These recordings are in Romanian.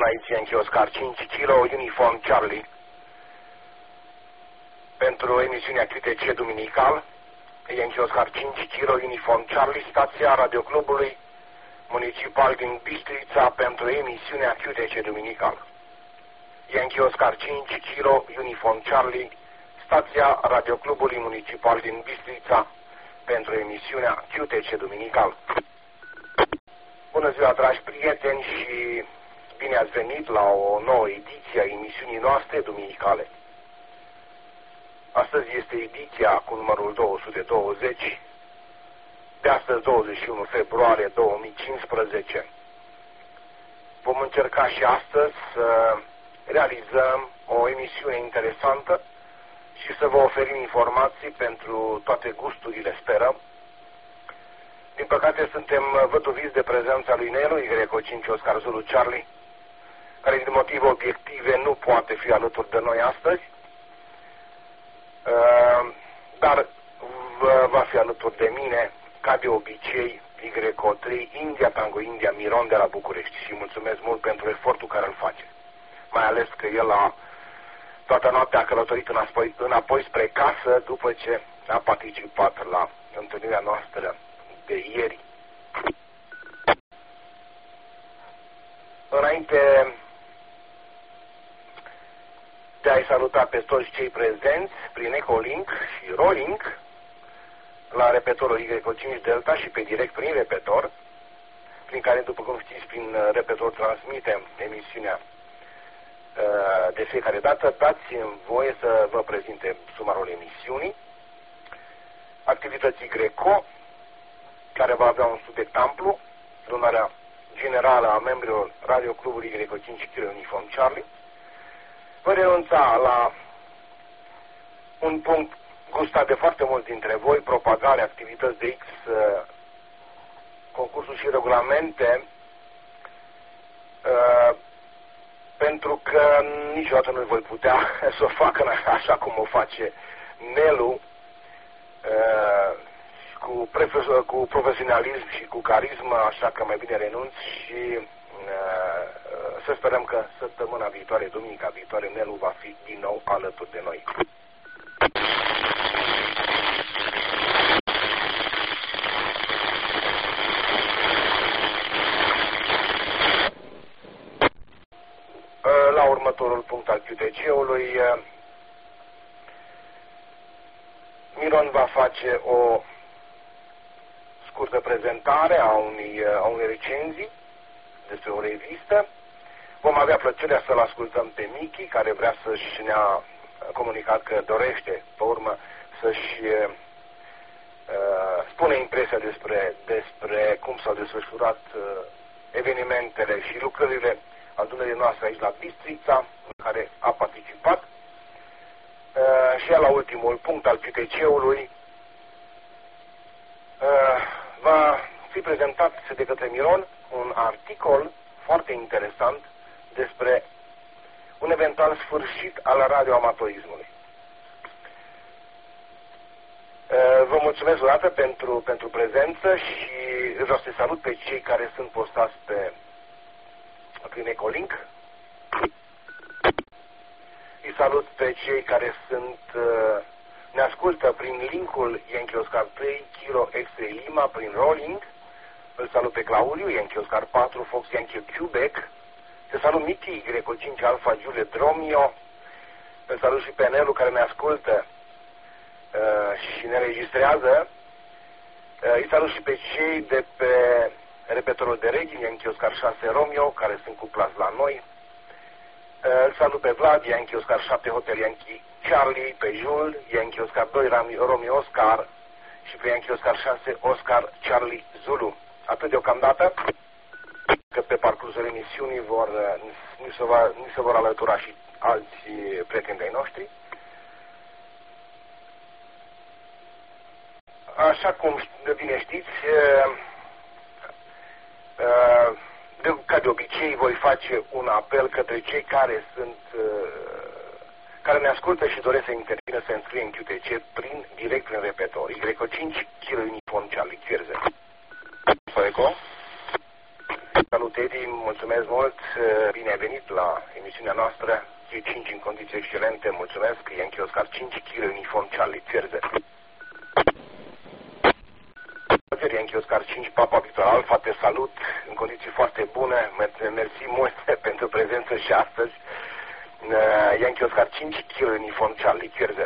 aici Yankee Oscar 5 kg, Uniform Charlie, pentru emisiunea QTC duminical, Yankee Oscar 5 kg, Uniform Charlie, stația radioclubului municipal din Bistrița pentru emisiunea QTC duminical. Yankee Oscar 5 kg, Uniform Charlie, stația radioclubului municipal din Bistrița pentru emisiunea QTC duminical. Bună ziua, dragi prieteni, și bine ați venit la o nouă ediție a emisiunii noastre duminicale. Astăzi este ediția cu numărul 220, de astăzi 21 februarie 2015. Vom încerca și astăzi să realizăm o emisiune interesantă și să vă oferim informații pentru toate gusturile, sperăm. Din păcate suntem văduviți de prezența lui Nelu Greco 5 Oscar Zulu Charlie, care din motive obiective nu poate fi alături de noi astăzi, dar va fi alături de mine, ca de obicei, Y3 India Tango India Miron de la București, și mulțumesc mult pentru efortul care îl face. Mai ales că el toată noaptea a călătorit înapoi spre casă după ce a participat la întâlnirea noastră de ieri. Înainte de a-i saluta pe toți cei prezenți prin Ecolink și Rolink la repetorul Y5 Delta și pe direct prin repetor, prin care, după cum știți, prin repetor transmitem emisiunea de fiecare dată, dați-mi voie să vă prezinte sumarul emisiunii, activității Greco, care va avea un subiect amplu, adunarea generală a membrilor radioclubului Greco 5 kg Uniform Charlie. Vă renunța la un punct gustat de foarte mulți dintre voi, propagare, activități de X, concursuri și regulamente, pentru că niciodată nu voi putea să o facă așa cum o face Nelu, cu profesionalism și cu carismă, așa că mai bine renunț și să sperăm că săptămâna viitoare, duminica viitoare, Nelu va fi din nou alături de noi. La următorul punct al QTC-ului, Miron va face o scurtă prezentare a unei recenzii despre o revistă. Vom avea plăcerea să-l ascultăm pe Michi, care vrea să-și ne-a comunicat că dorește, pe urmă, să-și spune impresia despre cum s-au desfășurat evenimentele și lucrările adunării noastre aici la Bistrița, în care a participat. Și la ultimul punct al QTC-ului va fi prezentat de către Miron un articol foarte interesant despre un eventual sfârșit al radioamatorismului. Vă mulțumesc o dată pentru prezență și vreau să salut pe cei care sunt postați prin Ecolink. Îi salut pe cei care ne ascultă prin linkul Yankee Oscar 3 kg X-Ray Lima prin Rolling. Îl salut pe Claudiu, Yankee Oscar 4 Fox Yankee Quebec. Te salut Michi, Greco 5 Alpha Juliet Romeo. Îl salut și pe Nelu, care ne ascultă și ne registrează. Îi salut și pe cei de pe repetorul de Reghin, Yankee Oscar 6 Romeo, care sunt cuplați la noi. Îl salut pe Vlad, Yankee Oscar 7 Hotel Yankee Charlie, pe Jules, Yankee Oscar 2 Romeo Oscar și pe Yankee Oscar 6 Oscar Charlie Zulu. Atât deocamdată, că pe parcursul emisiunii ni se vor alătura și alți prieteni de-ai noștri. Așa cum bine știți, ca de obicei voi face un apel către cei care ne ascultă și doresc să intervină, să înscrie în QTC direct prin repetor. Y5 kg Uniform Charlie Fierze. Eco. Salut, Edi, mulțumesc mult, bine ai venit la emisiunea noastră, Q5 în condiții excelente, mulțumesc, Yankee Oscar 5, Kilo Uniform Charlie, Fierze. Yankee Oscar 5, Papa Victor Alfa, te salut, în condiții foarte bune, mersi mult pentru prezență și astăzi, Yankee Oscar 5, Kilo Uniform Charlie, Fierze.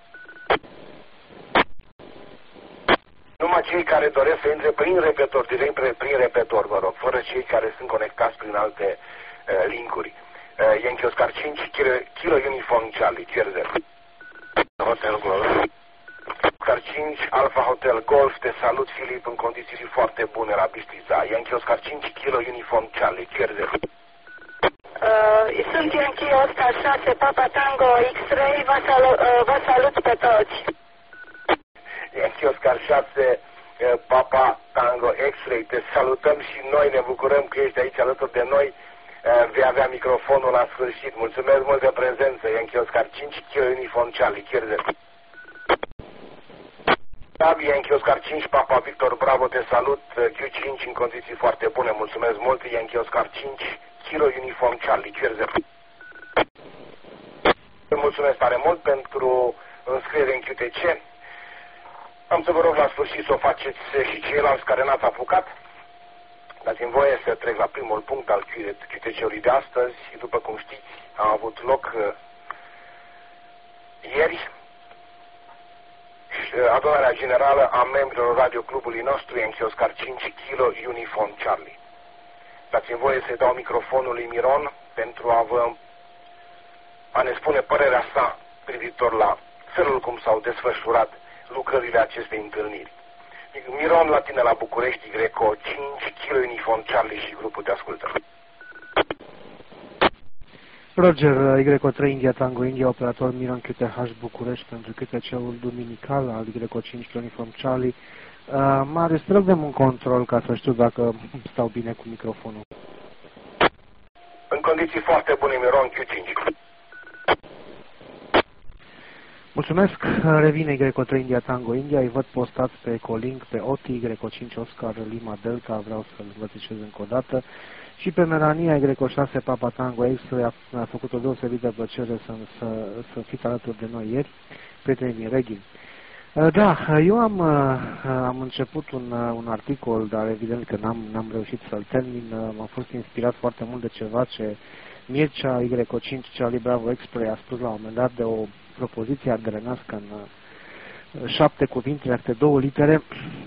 Numai cei care doresc să intre prin repetor, prin repetor, vă rog, fără cei care sunt conectați prin alte linkuri. Yankee Oscar 5, Kilo Uniform Charlie, Fierze. Hotel Golf. Oscar 5, Alpha Hotel Golf, te salut, Filip, în condiții foarte bune la Bistrița. Yankee Oscar 5, Kilo Uniform Charlie, Fierze. Sunt Yankee Oscar 6, Papa Tango X-Ray, vă salut pe toți. Yankee Oscar 6, Papa Tango X-Ray, te salutăm și noi ne bucurăm că ești aici alături de noi. Vei avea microfonul la sfârșit. Mulțumesc mult de prezență. Yankee Oscar 5, Kilo Uniform Charlie, Fierze. Yankee Oscar 5, Papa Victor, bravo, te salut, Q5 în condiții foarte bune, mulțumesc mult, Yankee Oscar 5, Kilo Uniform Charlie, Fierze. Mulțumesc tare mult pentru înscriere în QTC. Am să vă rog la sfârșit să o faceți și ceilalți care n-ați apucat. Dați-mi voie să trec la primul punct al QTC-ului de astăzi. După cum știți, a avut loc ieri adunarea generală a membrilor radioclubului nostru, Yankee Oscar 5, Kilo Uniform Charlie. Dați-mi voie să-i dau microfonul lui Miron pentru a ne spune părerea sa privitor la felul cum s-au desfășurat lucrările acestei întâlniri. Miron, la tine la București, Greco 5, Kilo Uniform Charlie și grupul te ascultă. Roger, Y3 India Tango India, operator Miron QTH București pentru QTC-ul duminical al Y5 Uniform Charlie. Marius, te rog de un control ca să știu dacă stau bine cu microfonul. În condiții foarte bune, Miron Q5. Mulțumesc, revine Y3 India Tango India, îi văd postați pe Ecolink, pe OTI, Y5 Oscar Lima Delta, vreau să-l învățicez încă o dată. Și pe Merania, Y6 Papa Tango X a făcut o deosebită plăcere să fiți alături de noi ieri, prietenii din Reghin. Da, eu am început un articol, dar evident că n-am reușit să-l termin. M-am fost inspirat foarte mult de ceva ce Mircea Y5 Charlie Bravo X-Ray a spus la un moment dat de o propoziție ardelenească în 7 cuvinte, acte 2 litere.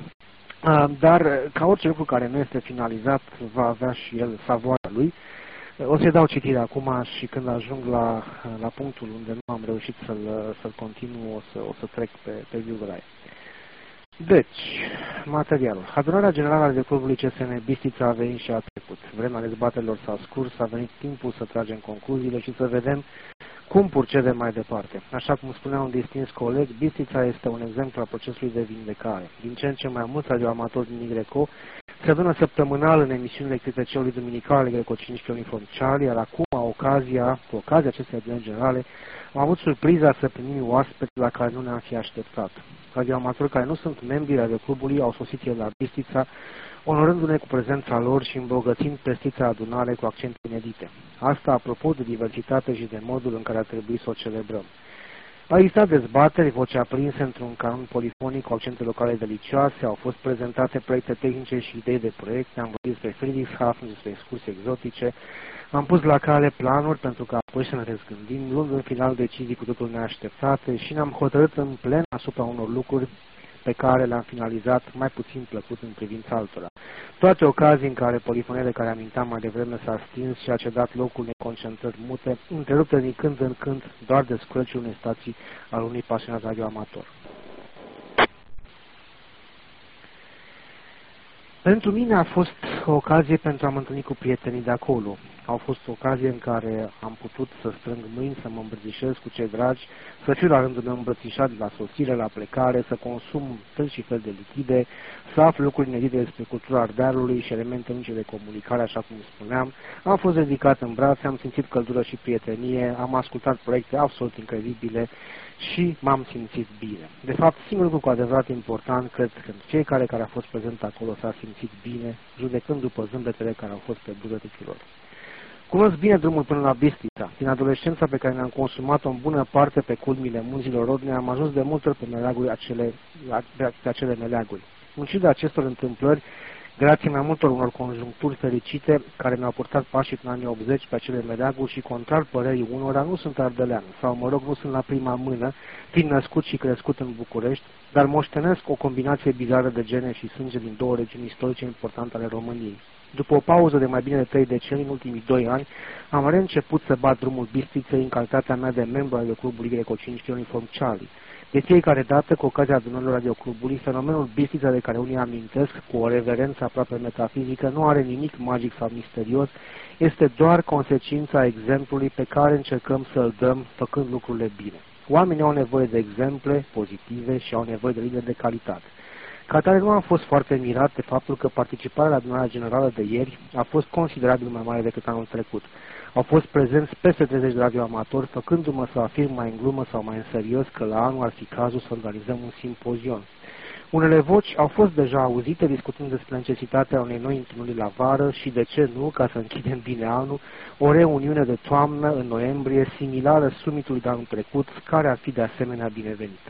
Dar, ca orice lucru care nu este finalizat, va avea și el savoarea lui. O să-i dau citire acum și când ajung la punctul unde nu am reușit să-l continuu, o să trec pe viugăraie. Deci, materialul. Adunarea generală de clubului CSN Bistrița a venit și a trecut. Vremea dezbaterilor s-a scurs, a venit timpul să tragem concluziile și să vedem cum procedem mai departe. Așa cum spunea un distins coleg, Bistrița este un exemplu al procesului de vindecare. Din ce în ce mai mulți radioamatori din Greco se adună săptămânal în emisiunile QTC-ului duminicale Greco 5 Uniform Charlie, iar acum, cu ocazia acestei adunări generale, am avut surpriza să primim oaspeți la care nu ne-am fi așteptat. Radioamatori care nu sunt membri ale clubului au sosit el la Bistrița, onorându-ne cu prezența lor și îmbogățind pestița adunare cu accente inedite. Asta apropo de diversitate și de modul în care ar trebui să o celebrăm. Au existat dezbateri, voce aprinse într-un canon polifonic cu accente locale delicioase, au fost prezentate proiecte tehnice și idei de proiecte, am vorbit despre Friedrichshafen, despre excursii exotice, am pus la cale planuri pentru că apoi să ne răzgândim, luând în final decizii cu totul neașteptate și ne-am hotărât în plen asupra unor lucruri pe care le-am finalizat mai puțin plăcut în privința altora. Toate ocazii în care polifonia de care amintam mai devreme s-a stins și a cedat locul unei concentrări mute, întrerupte din când în când doar de scrăciul unei stații al unui pasionat radioamator. Pentru mine a fost o ocazie pentru a mă întâlni cu prietenii de acolo, Au fost ocazie în care am putut să strâng mâini, să mă îmbrățișez cu cei dragi, să fiu la rândul meu îmbrățișat de la sosire, la plecare, să consum fel și fel de lichide, să aflu lucruri inedite despre cultura Ardealului și elemente unice de comunicare, așa cum spuneam. Am fost ridicat în brațe, am simțit căldură și prietenie, am ascultat proiecte absolut incredibile și m-am simțit bine. De fapt, singurul lucru cu adevărat important, cred că cei care au fost prezenți acolo s-au simțit bine, judecând după zâmbetele care au fost pe buzele lor. Cunosc bine drumul până la Bistrița. Din adolescența pe care ne-am consumat-o în bună parte pe culmile munților Rodnei, am ajuns de multe ori pe acele meleaguri. În ciuda acestor întâmplări, grație mai multor unor conjuncturi fericite care mi-au purtat pașii în anii 80 pe acele meleaguri și, contrar părerii unora, nu sunt ardelean, sau, mă rog, nu sunt la prima mână, fiind născut și crescut în București, dar moștenesc o combinație bizară de gene și sânge din două regiuni istorice importante ale României. După o pauză de mai bine de 3 decenii, în ultimii 2 ani, am reînceput să bat drumul Bistriței în calitatea mea de membru al Clubului Greco 5 Uniform Charlie. De fiecare dată, cu ocazia adunărilor radioclubului, fenomenul Bistrița de care unii amintesc cu o reverență aproape metafizică nu are nimic magic sau misterios, este doar consecința exemplului pe care încercăm să-l dăm făcând lucrurile bine. Oamenii au nevoie de exemple pozitive și au nevoie de lideri de calitate. Ca atare, nu am fost foarte mirat de faptul că participarea la adunarea generală de ieri a fost considerabil mai mare decât anul trecut. Au fost prezenți peste 30 de radioamatori, făcându-mă să afirm mai în glumă sau mai în serios că la anul ar fi cazul să organizăm un simpozion. Unele voci au fost deja auzite discutând despre necesitatea unei noi întâlniri la vară și, de ce nu, ca să închidem bine anul, o reuniune de toamnă în noiembrie similară summitului de anul trecut, care ar fi de asemenea binevenită.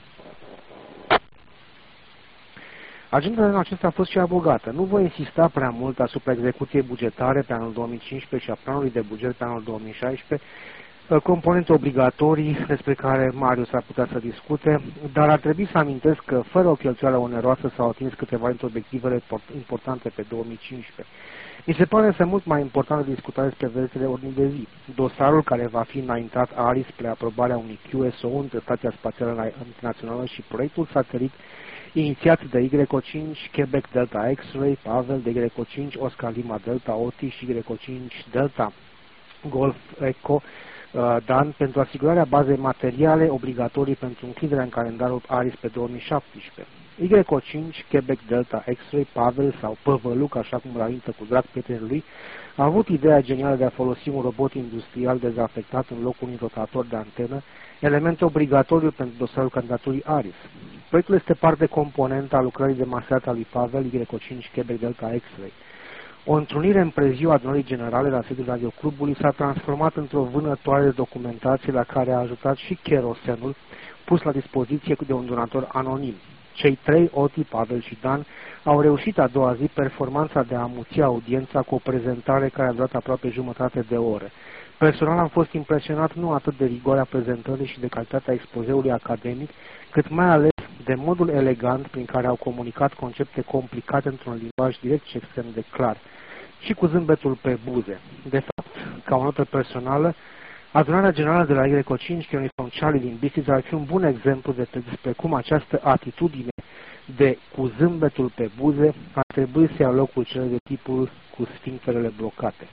Agenda în acesta a fost și bogată. Nu voi insista prea mult asupra execuției bugetare pe anul 2015 și a planului de buget pe anul 2016, componente obligatorii despre care Marius ar putea să discute, dar ar trebui să amintesc că, fără o cheltuială oneroasă, s-au atins câteva dintre obiectivele importante pe 2015. Mi se pare însă mult mai important de discuta despre versele ordinii de zi. Dosarul care va fi înaintat ARIS spre aprobarea unui QSO între Stația Spațială Internațională și proiectul satelit inițiat de YO5, Quebec Delta X-Ray, Pavel, de YO5, Oscar Lima Delta, OTI și YO5 Delta Golf Echo, Dan, pentru asigurarea bazei materiale obligatorii pentru închiderea în calendarul ARIS pe 2017. YO5, Quebec Delta X-Ray, Pavel sau Păvăluc, așa cum îl amintă cu drag prietenul lui, a avut ideea genială de a folosi un robot industrial dezafectat în locul unui rotator de antenă, element obligatoriu pentru dosarul candidaturii ARIS. Proiectul este parte componentă a lucrării de masată a lui Pavel, YO5 Quebec Delta X-Ray. O întrunire în preziua adunării generale la sediul radioclubului s-a transformat într-o vânătoare de documentație la care a ajutat și cherosenul pus la dispoziție de un donator anonim. Cei trei, Oti, Pavel și Dan, au reușit a doua zi performanța de a amuți audiența cu o prezentare care a durat aproape jumătate de oră. Personal am fost impresionat nu atât de rigoarea prezentării și de calitatea expozeului academic, cât mai ales de modul elegant prin care au comunicat concepte complicate într-un limbaj direct și extrem de clar, și cu zâmbetul pe buze. De fapt, ca o notă personală, adunarea generală de la YO5 Uniform Charlie din Bistrița ar fi un bun exemplu despre cum această atitudine de cu zâmbetul pe buze ar trebui să ia locul celor de tipul cu sfincterele blocate.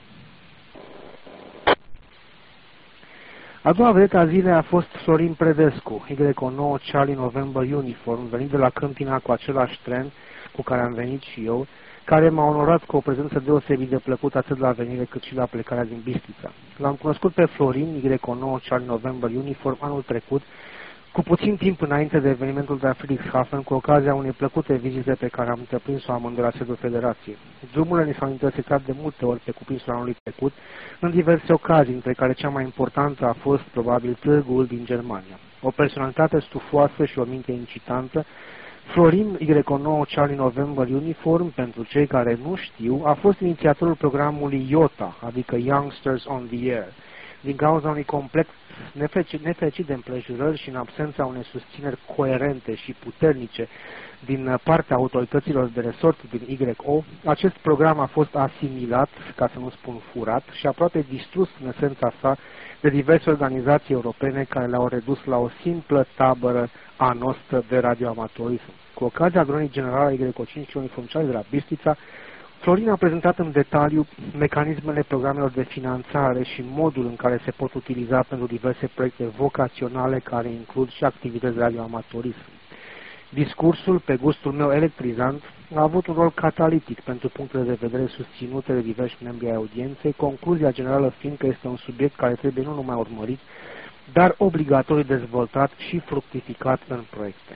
A doua vedetă a zilei a fost Florin Predescu, YO9 Charlie November Uniform, venit de la Câmpina cu același tren cu care am venit și eu, care m-a onorat cu o prezență deosebit de plăcută atât la venire cât și la plecarea din Bistrița. L-am cunoscut pe Florin, YO9 Charlie November Uniform, anul trecut, cu puțin timp înainte de evenimentul de la Friedrichshafen, cu ocazia unei plăcute vizite pe care am întreprins-o amândoi la sediul Federației. Drumurile ni s-au intersectat de multe ori pe cuprinsul anului trecut, în diverse ocazii, între care cea mai importantă a fost, probabil, târgul din Germania. O personalitate stufoasă și o minte incitantă, Florin, YO9 Charlie November Uniform, pentru cei care nu știu, a fost inițiatorul programului IOTA, adică Youngsters on the Air. Din cauza unui complex nefericit de împrejurări și în absența unei susțineri coerente și puternice din partea autorităților de resort din YO, acest program a fost asimilat, ca să nu spun furat, și aproape distrus în esența sa de diverse organizații europene care le-au redus la o simplă tabără a noastră de radioamatorism. Cu ocazia adunării generale YO5 Uniform Charlie de la Bistrița, Florin a prezentat în detaliu mecanismele programelor de finanțare și modul în care se pot utiliza pentru diverse proiecte vocaționale care includ și activități de radioamatorism. Discursul, pe gustul meu electrizant, a avut un rol catalitic pentru punctele de vedere susținute de diversi membri ai audienței, concluzia generală fiind că este un subiect care trebuie nu numai urmărit, dar obligatoriu dezvoltat și fructificat în proiecte.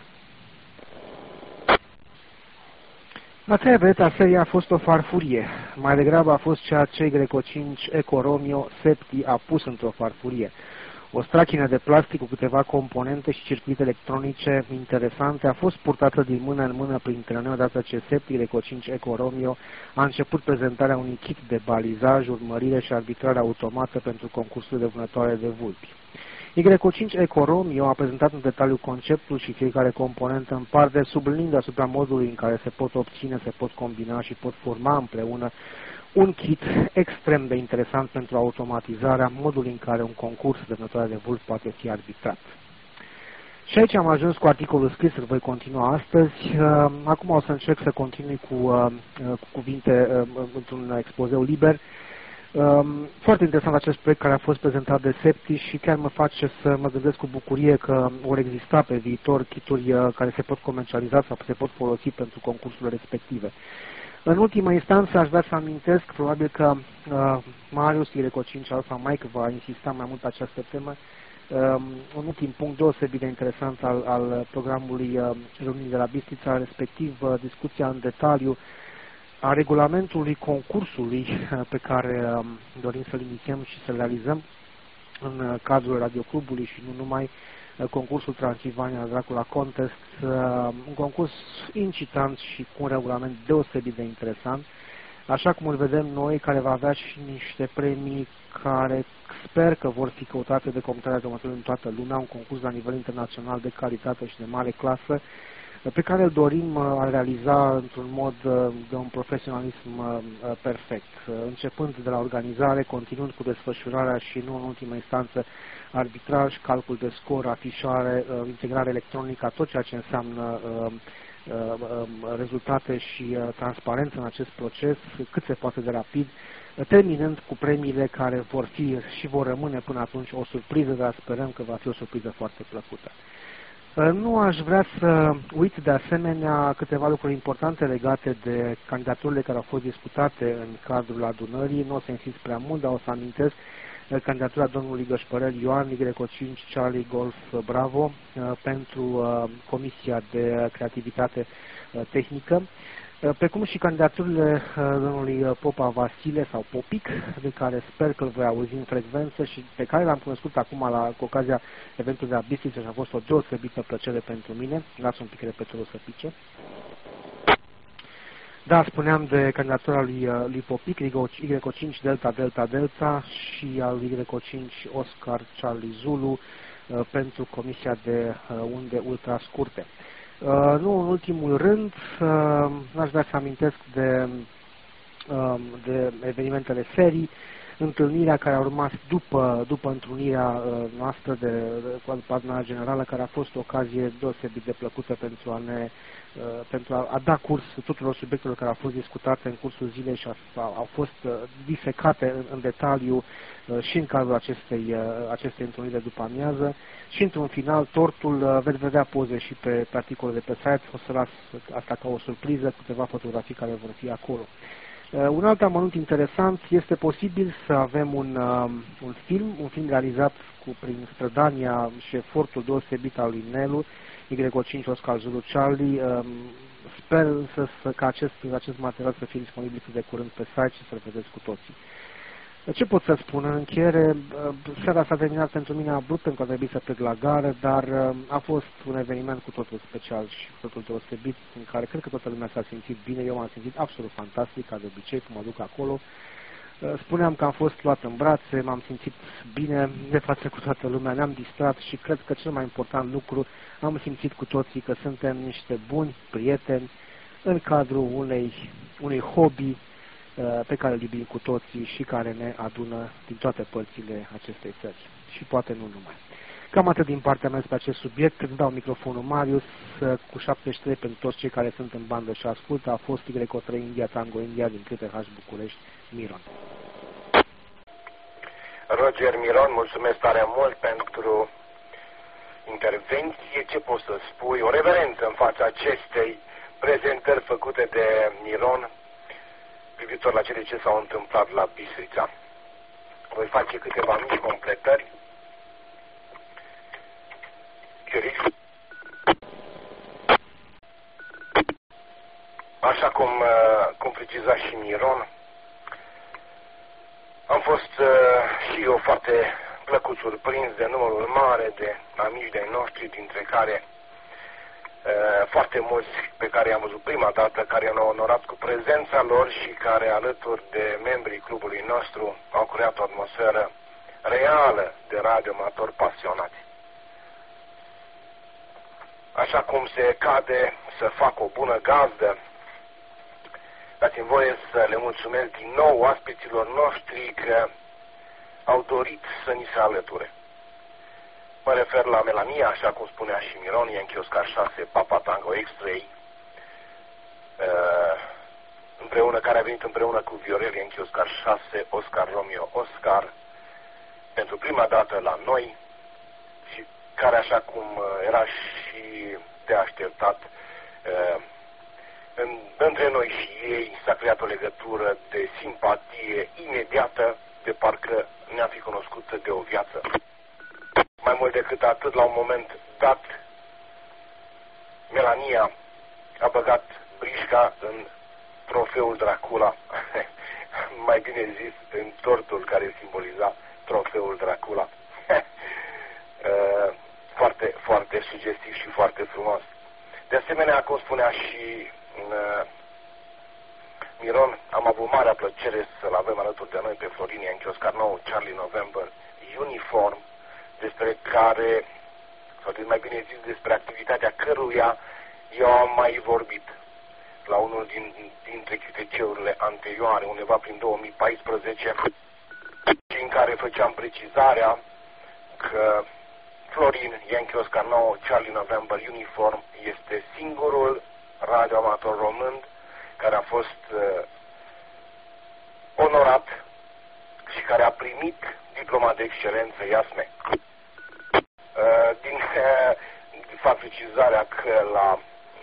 A treia vedetă a seriei a fost o farfurie. Mai degrabă a fost ceea ce Greco 5 Eco Romeo Septi a pus într-o farfurie. O strachină de plastic cu câteva componente și circuite electronice interesante a fost purtată din mână în mână prin treneu odată ce Septi Greco 5 Eco Romeo a început prezentarea unui kit de balizaj, urmărire și arbitrare automată pentru concursul de vânătoare de vulpi. Y5 Eco Romeo a prezentat în detaliu conceptul și fiecare componentă în parte, subliniind asupra modului în care se pot obține, se pot combina și pot forma împreună un kit extrem de interesant pentru automatizarea modului în care un concurs de vânătoare de vulpi poate fi arbitrat. Și aici am ajuns cu articolul scris, îl voi continua astăzi. Acum o să încerc să continui cu cuvinte într-un expozeu liber. Foarte interesant acest proiect care a fost prezentat de Septi și chiar mă face să mă gândesc cu bucurie că vor exista pe viitor kituri care se pot comercializa sau se pot folosi pentru concursurile respective. În ultima instanță aș vrea să amintesc, probabil că Marius Greco 5 Alpha Mike va insista mai mult pe această temă, un ultim punct deosebit de interesant al programului reuniunii de la Bistrița, respectiv discuția în detaliu a regulamentului concursului pe care dorim să-l inițiem și să-l realizăm în cadrul Radioclubului și nu numai, concursul Transilvania Dracula Contest, un concurs incitant și cu un regulament deosebit de interesant, așa cum îl vedem noi, care va avea și niște premii care sper că vor fi căutate de comunitatea următoare în toată lumea, un concurs la nivel internațional de calitate și de mare clasă, pe care îl dorim a realiza într-un mod de un profesionalism perfect, începând de la organizare, continuând cu desfășurarea și nu în ultimă instanță arbitraj, calcul de scor, afișare, integrare electronică, tot ceea ce înseamnă rezultate și transparență în acest proces, cât se poate de rapid, terminând cu premiile care vor fi și vor rămâne până atunci o surpriză, dar sperăm că va fi o surpriză foarte plăcută. Nu aș vrea să uit de asemenea câteva lucruri importante legate de candidaturile care au fost discutate în cadrul adunării. Nu o să insist prea mult, dar o să amintesc candidatura domnului Gășpărel Ioan, Y5 Charlie Golf Bravo, pentru Comisia de Creativitate Tehnică, precum și candidaturile domnului Popa Vasile sau Popic, de care sper că îl voi auzi în frecvență și pe care l-am cunoscut acum cu ocazia eventului de la Bistrița și a fost o deosebită plăcere pentru mine. Lasă un pic repetorul să pice. Da, spuneam de candidatura lui Popic, Y5 Delta Delta Delta și al Y5 Oscar Charlie Zulu pentru Comisia de Unde Ultra Scurte. Nu în ultimul rând, aș vrea să amintesc de evenimentele serii, întâlnirea care a urmat după întrunirea noastră cu adunarea generală, care a fost o ocazie deosebit de plăcută pentru a da curs tuturor subiectelor care au fost discutate în cursul zilei și au fost disecate în detaliu și în cadrul acestei întâlniri de după amiază. Și într-un final, tortul, veți vedea poze și pe articolul de pe site, o să las asta ca o surpriză, câteva fotografii care vor fi acolo. Un alt amănunt interesant, este posibil să avem un film realizat prin strădania și efortul deosebit al lui Nelu, Y5 Oscar Zulu Charlie. Sper ca acest material să fie disponibil cât de curând pe site și să-l vedeți cu toții. Ce pot să spun? În încheiere, seara s-a terminat pentru mine abrupt, pentru că a trebuit să plec la gară, dar a fost un eveniment cu totul special și cu totul deosebit, în care cred că toată lumea s-a simțit bine. Eu m-am simțit absolut fantastic, ca de obicei, cum mă duc acolo. Spuneam că am fost luat în brațe, m-am simțit bine de față cu toată lumea, ne-am distrat și cred că cel mai important lucru, am simțit cu toții că suntem niște buni prieteni în cadrul unui hobby pe care îl iubim cu toții și care ne adună din toate părțile acestei țări. Și poate nu numai. Cam atât din partea mea pe acest subiect. Îți dau microfonul Marius cu 73 pentru toți cei care sunt în bandă și ascultă. A fost Y3 India Tango India din QTH București, Miron. Roger Miron, mulțumesc tare mult pentru intervenție. Ce pot să spui? O reverență în fața acestei prezentări făcute de Miron privitor la cele ce s-au întâmplat la Bistrița. Voi face câteva mici completări. Așa cum preciza și Miron, am fost și eu foarte plăcut surprins de numărul mare de amici de-ai noștri, dintre care foarte mulți pe care i-am văzut prima dată, care ne-au onorat cu prezența lor și care, alături de membrii clubului nostru, au creat o atmosferă reală de radioamatori pasionați. Așa cum se cade să fac o bună gazdă, dați-mi voie să le mulțumesc din nou oaspeților noștri că au dorit să ni se alăture. Mă refer la Melania, așa cum spunea și Miron, Yankee Oscar 6, Papa Tango X3, împreună, care a venit împreună cu Viorel, Yankee Oscar 6, Oscar Romeo Oscar, pentru prima dată la noi, și care, așa cum era și de așteptat, între noi și ei s-a creat o legătură de simpatie imediată, de parcă ne-am fi cunoscut de o viață. Mai mult decât atât, la un moment dat, Melania a băgat brișca în trofeul Dracula, mai bine zis, în tortul care simboliza trofeul Dracula. Foarte, foarte sugestiv și foarte frumos. De asemenea, cum spunea și Miron, am avut marea plăcere să-l avem alături de noi pe Florin Yankee Oscar 9, Charlie November, Uniform, despre care, sau mai bine zis, despre activitatea căruia eu am mai vorbit la unul dintre QTC-urile anterioare, undeva prin 2014, și în care făceam precizarea că Florin Yankee Oscar 9, Charlie November, Uniform este singurul radioamator român care a fost onorat și care a primit diploma de excelență IASME. Din fapt precizarea că la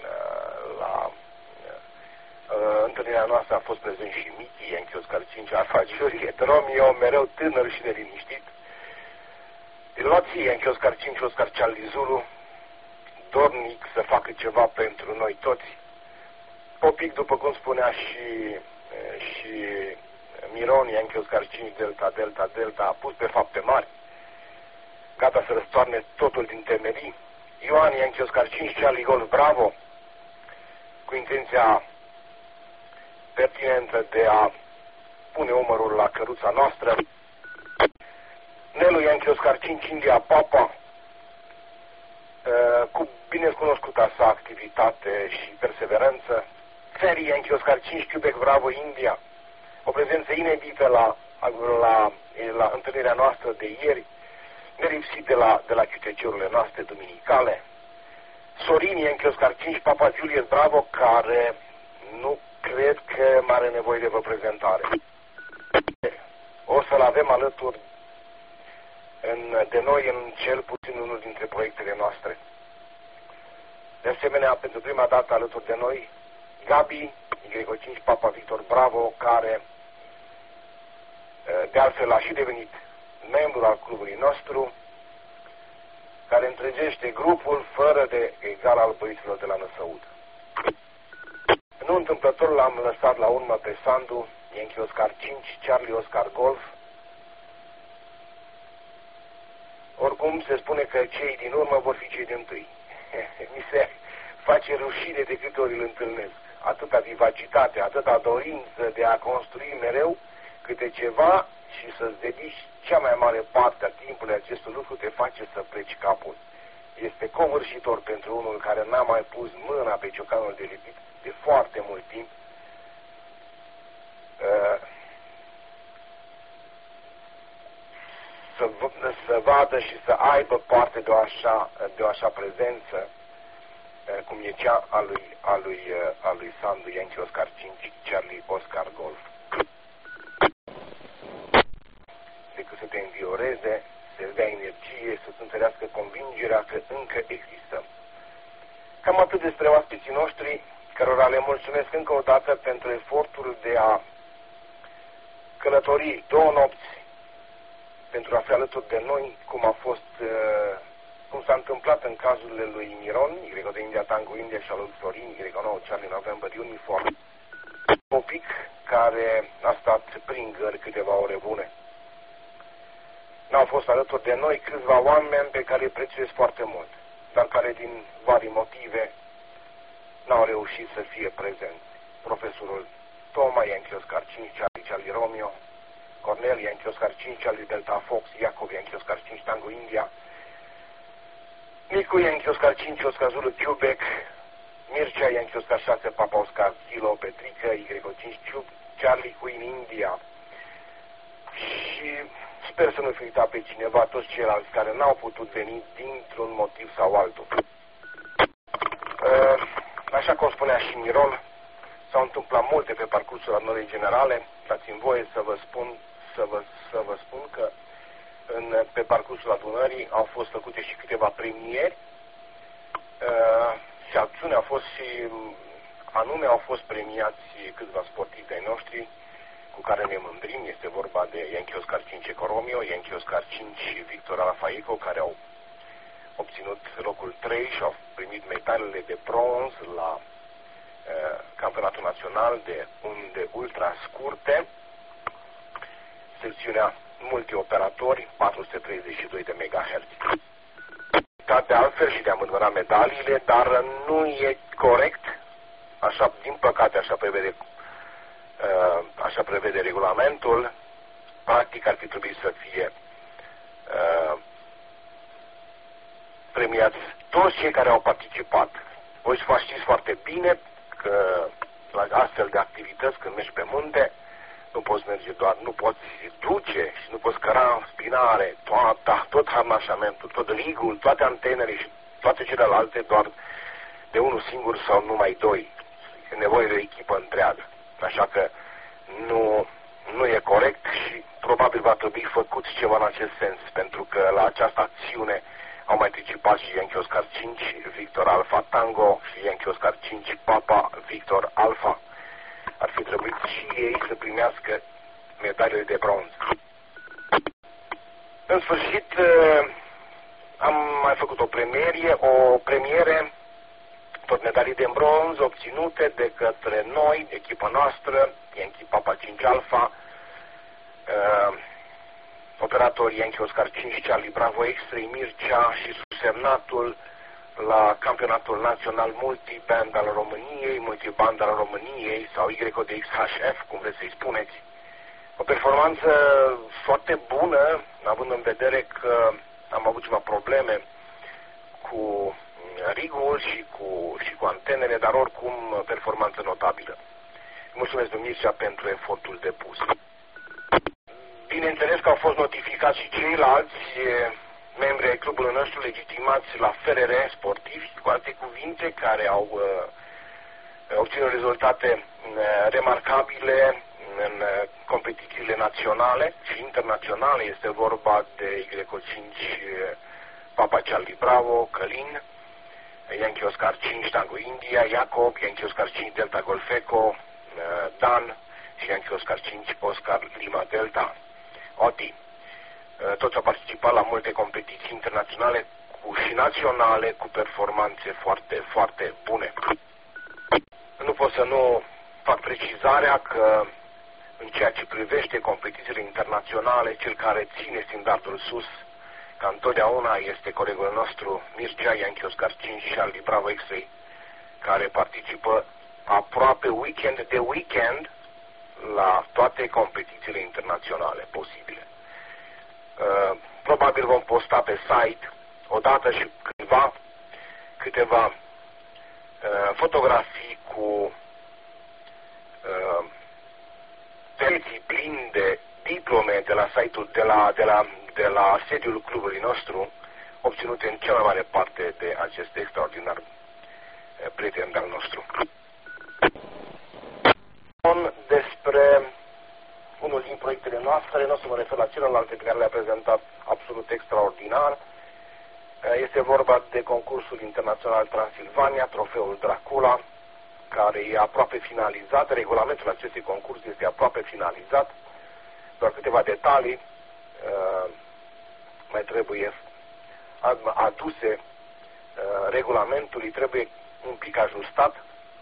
întâlnirea noastră a fost prezent și Mickey, Yankee Oscar 5, Alfa Juliet, Romeo, mereu tânăr și neliniștit, piloții Yankee Oscar 5, Oscar Charlie Zulu, dornic să facă ceva pentru noi toți. Popic, după cum spunea și Miron, Yankee Oscar 5, Delta, Delta, Delta, a pus pe fapte mari, gata să răstoarne totul din temerii. Ioan, Yankee Oscar 5, Charlie Golf, Bravo, cu intenția pertinentă de a pune umărul la căruța noastră. Nelu, Yankee Oscar 5, India, Papa, cu binecunoscuta sa activitate și perseverență. Ferry, Yankee Oscar 5, Quebec, Bravo, India, o prezență inedită la întâlnirea noastră de ieri, neripsit de la QTC-urile noastre duminicale. Sorin, Yankee Oscar 5, Papa Juliet, Bravo, care nu cred că mai are nevoie de vreo prezentare. O să-l avem alături de noi în cel puțin unul dintre proiectele noastre. De asemenea, pentru prima dată alături de noi, Gabi, Y5, Papa Victor, Bravo, care de altfel a și devenit membru al clubului nostru, care întregește grupul fără de egal al băieților de la Năsăud. Nu întâmplător l-am lăsat la urmă pe Sandu, Yankee Oscar 5, Charlie Oscar Golf. Oricum se spune că cei din urmă vor fi cei din-întâi. Mi se face rușine de câte ori îl întâlnesc. Atâta vivacitate, atâta dorință de a construi mereu câte ceva și să-ți dedici cea mai mare parte a timpului acestui lucru te face să pleci capul. Este covârșitor pentru unul care n-a mai pus mâna pe ciocanul de lipit de foarte mult timp. să vadă și să aibă parte de o așa prezență cum e cea a lui Sandu Yankee Oscar 5 Charlie Oscar Golf. Decât să te învioreze, să-ți dea energie, să-ți întărească convingerea că încă existăm. Cam atât despre oaspeții noștri, cărora le mulțumesc încă o dată pentru efortul de a călători 2 nopți pentru a fi alături de noi, cum s-a întâmplat în cazurile lui Miron, Y de India Tango India, și al lui Florin, Y9 Charlie November Uniform, Popic, care a stat prin gări câteva ore bune. N-au fost alături de noi câțiva oameni pe care îi prețuiesc foarte mult, dar care din vari motive n-au reușit să fie prezenți. Profesorul Toma Yankee Oscar 5 Charlie Romeo, Cornel Yankee Oscar 5 Charlie Delta Fox, Iacov Yankee Oscar 5 Tango India, Nicu Yankee Oscar 5 Oscar Zulu Quebec, Mircea Yankee Oscar 6 Papa Oscar Kilo Petrică, Y5 Charlie Queen India. Și sper să nu fi uitat pe cineva, toți ceilalți care n-au putut veni dintr-un motiv sau altul. Așa cum spunea și Miron, s-au întâmplat multe pe parcursul adunării generale. Dați-mi voie să vă spun că pe parcursul adunării au fost făcute și câteva premieri și acțiuni au fost premiați câțiva sportivi ai noștri cu care ne mândrim. Este vorba de Yankee Oscar 5 Eco Romeo, Yankee Oscar 5 Victor Alfaico, care au obținut locul 3 și au primit medalele de bronz la campionatul național de unde ultra scurte, secțiunea multioperatori 432 de MHz. De altfel și de a mânăra medaliile, dar nu e corect, așa, din păcate, așa prevede regulamentul. Practic ar fi trebuit să fie premiați toți cei care au participat. Voi știți foarte bine că la astfel de activități, când mergi pe munte, nu poți merge doar, nu poți duce și nu poți căra în spinare tot harnașamentul, tot ligul, toate antenele și toate celelalte doar de unul singur sau numai 2. E nevoie de o echipă întreagă. Așa că nu e corect și probabil va trebui făcut ceva în acest sens, pentru că la această acțiune au mai participat și Yankee Oscar 5 Victor Alpha Tango și Yankee Oscar 5 Papa Victor Alpha. Ar fi trebuit și ei să primească medaliile de bronz. În sfârșit, am mai făcut o premiere, tot medalii de bronz obținute de către noi, echipa noastră, Yankee Papa 5 Alpha, operator Yankee Oscar 5 Charlie Bravo X-Ray Mircea și subsemnatul la campionatul național multiband al României, sau YDXHF, cum vreți să-i spuneți. O performanță foarte bună, având în vedere că am avut ceva probleme cu rigul și cu antenele, dar oricum performanță notabilă. Mulțumesc Dumnezeu pentru efortul depus. Bineînțeles că au fost notificați și ceilalți membri ai clubului nostru legitimați la FRR sportivi, cu alte cuvinte, care au obținut rezultate remarcabile în competițiile naționale și internaționale. Este vorba de Y5 Papa Charlie Bravo, Călin, Yankee Oscar 5 Tango India, Iacob, Yankee Oscar 5 Delta Golf Eco, Dan și Yankee Oscar 5 Oscar Lima Delta, Oti. Toți au participat la multe competiții internaționale și naționale cu performanțe foarte, foarte bune. Nu pot să nu fac precizarea că în ceea ce privește competițiile internaționale, cel care ține standardul sus, ca întotdeauna, este colegul nostru Mircea Yankee Oscar 5 Charlie Bravo X-Ray, care participă aproape weekend de weekend la toate competițiile internaționale posibile. Probabil vom posta pe site odată și câteva fotografii cu pereții plini de diplome de la site-ul, de la de la sediul clubului nostru, obținute în cea mai mare parte de acest extraordinar prieten de-al nostru. Despre unul din proiectele noastre, nu o să mă refer la celelalte pe care le-a prezentat absolut extraordinar. Este vorba de concursul internațional Transilvania, trofeul Dracula, care e aproape finalizat. Regulamentul acestui concurs este aproape finalizat. Doar câteva detalii mai trebuie aduse regulamentului, trebuie un pic ajustat.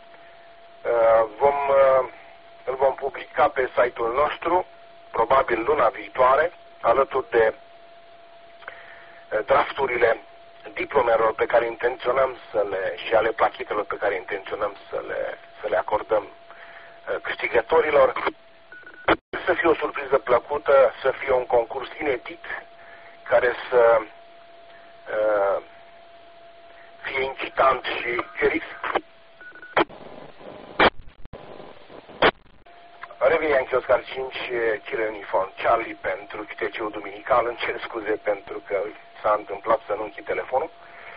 Îl vom publica pe site-ul nostru, probabil luna viitoare, alături de drafturile diplomelor pe care intenționăm și ale plachetelor pe care intenționăm să le acordăm câștigătorilor. Să fie o surpriză plăcută, să fie un concurs inedit, care să fie incitant și risc. Revine în Oscar 5 Chile Uniform Charlie pentru QTC-ul duminical. Îmi cer scuze pentru că s-a întâmplat să nu închid telefonul.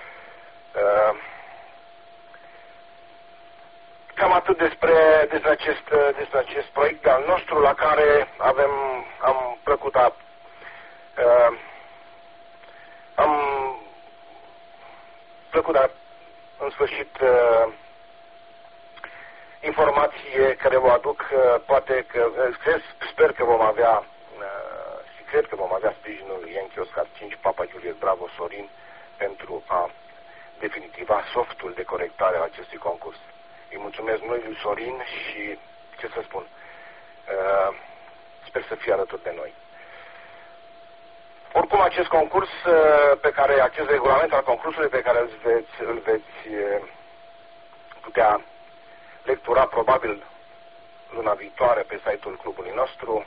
Cam atât despre acest proiect al nostru, la care am plăcut în sfârșit informație care vă aduc, poate că sper că vom avea și cred că vom avea sprijinul Yankee Oscar 5 Papa Juliet Bravo Sorin pentru a definitiva softul de corectare a acestui concurs. Îi mulțumesc lui Sorin și, ce să spun, sper să fie alături de noi. Oricum, acest concurs acest regulament al concursului pe care îl veți putea lectura probabil luna viitoare pe site-ul clubului nostru,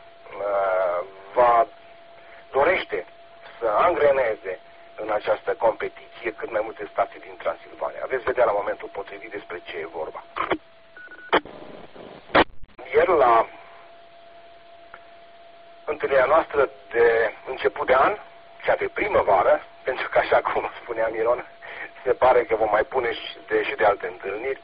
dorește să angreneze în această competiție cât mai multe stații din Transilvania. Veți vedea la momentul potrivit despre ce e vorba. Ieri, la întâlnirea noastră de început de an, cea de primăvară, pentru că, așa cum spunea Miron, se pare că vom mai pune și de alte întâlniri,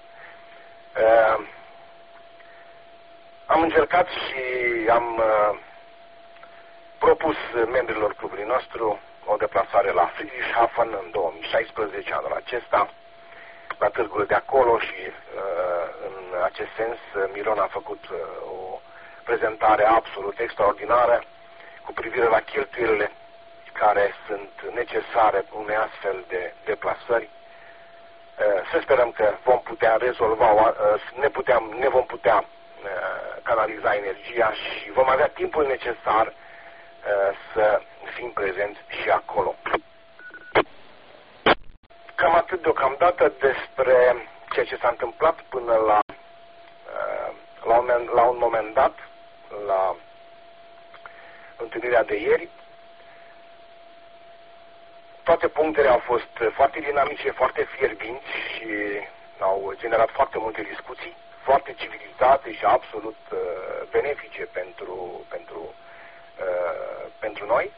am încercat și am propus membrilor clubului nostru o deplasare la Friedrichshafen în 2016, anul acesta, la târgul de acolo, și în acest sens Miron a făcut o prezentare absolut extraordinară cu privire la cheltuielile care sunt necesare unei astfel de deplasări. Să sperăm că vom putea rezolva, ne vom putea canaliza energia și vom avea timpul necesar să fim prezenți și acolo. Cam atât deocamdată despre ceea ce s-a întâmplat până la un moment dat, la întâlnirea de ieri. Toate punctele au fost foarte dinamice, foarte fierbinți și au generat foarte multe discuții, foarte civilizate și absolut benefice pentru noi.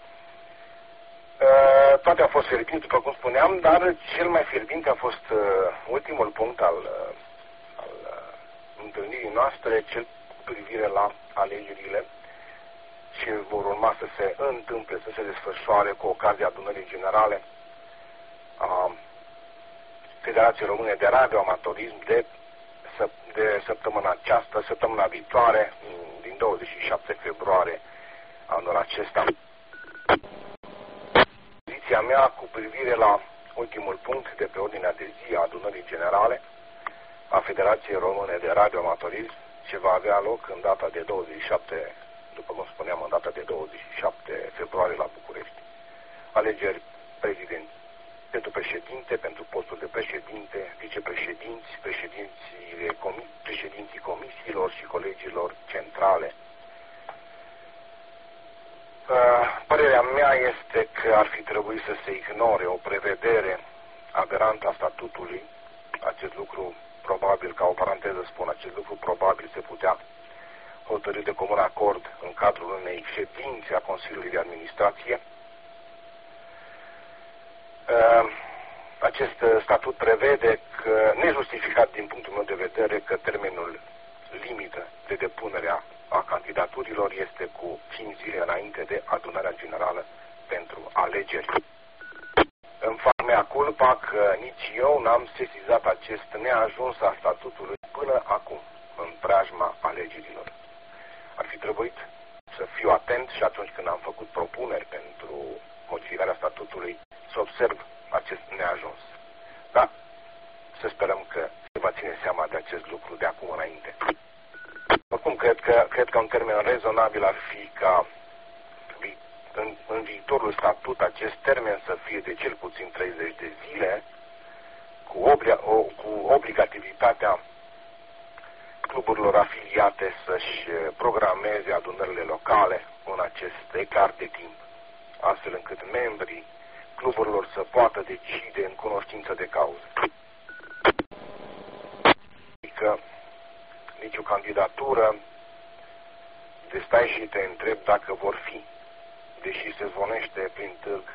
Toate au fost fierbinți, după cum spuneam, dar cel mai fierbinte a fost ultimul punct al întâlnirii noastre, cel cu privire la alegerile ce vor urma să se întâmple, să se desfășoare cu ocazia adunării generale a Federației Române de Radioamatorism de săptămâna aceasta, săptămâna viitoare, din 27 februarie anul acesta. Poziția mea cu privire la ultimul punct de pe ordinea de zi a adunării generale a Federației Române de Radioamatorism, ce va avea loc în data de 27, după cum spuneam, în data de 27 februarie la București. Alegeri pentru președinte, pentru postul de președinte, vicepreședinți, președinții comisiilor și colegilor centrale. Părerea mea este că ar fi trebuit să se ignore o prevedere aberantă a statutului. Acest lucru, probabil, ca o paranteză spun, acest lucru probabil se putea hotărâ de comun acord în cadrul unei ședințe a Consiliului de Administrație acest statut prevede că, nejustificat din punctul meu de vedere, că termenul limită de depunere a candidaturilor este cu 5 zile înainte de adunarea generală pentru alegeri. Îmi fac mea culpa că nici eu n-am sesizat acest neajuns a statutului până acum, în preajma alegerilor. Ar fi trebuit să fiu atent și atunci când am făcut propuneri pentru modificarea statutului, să observ acest neajuns. Da, să sperăm că se va ține seama de acest lucru de acum înainte. Oricum, cred că un termen rezonabil ar fi ca în viitorul statut acest termen să fie de cel puțin 30 de zile, cu obligativitatea cluburilor afiliate să-și programeze adunările locale în acest ecart de timp, astfel încât membrii cluburilor să poată decide în cunoștință de cauză. Adică nici o candidatură de stai și te întreb dacă vor fi, deși se zvonește prin târg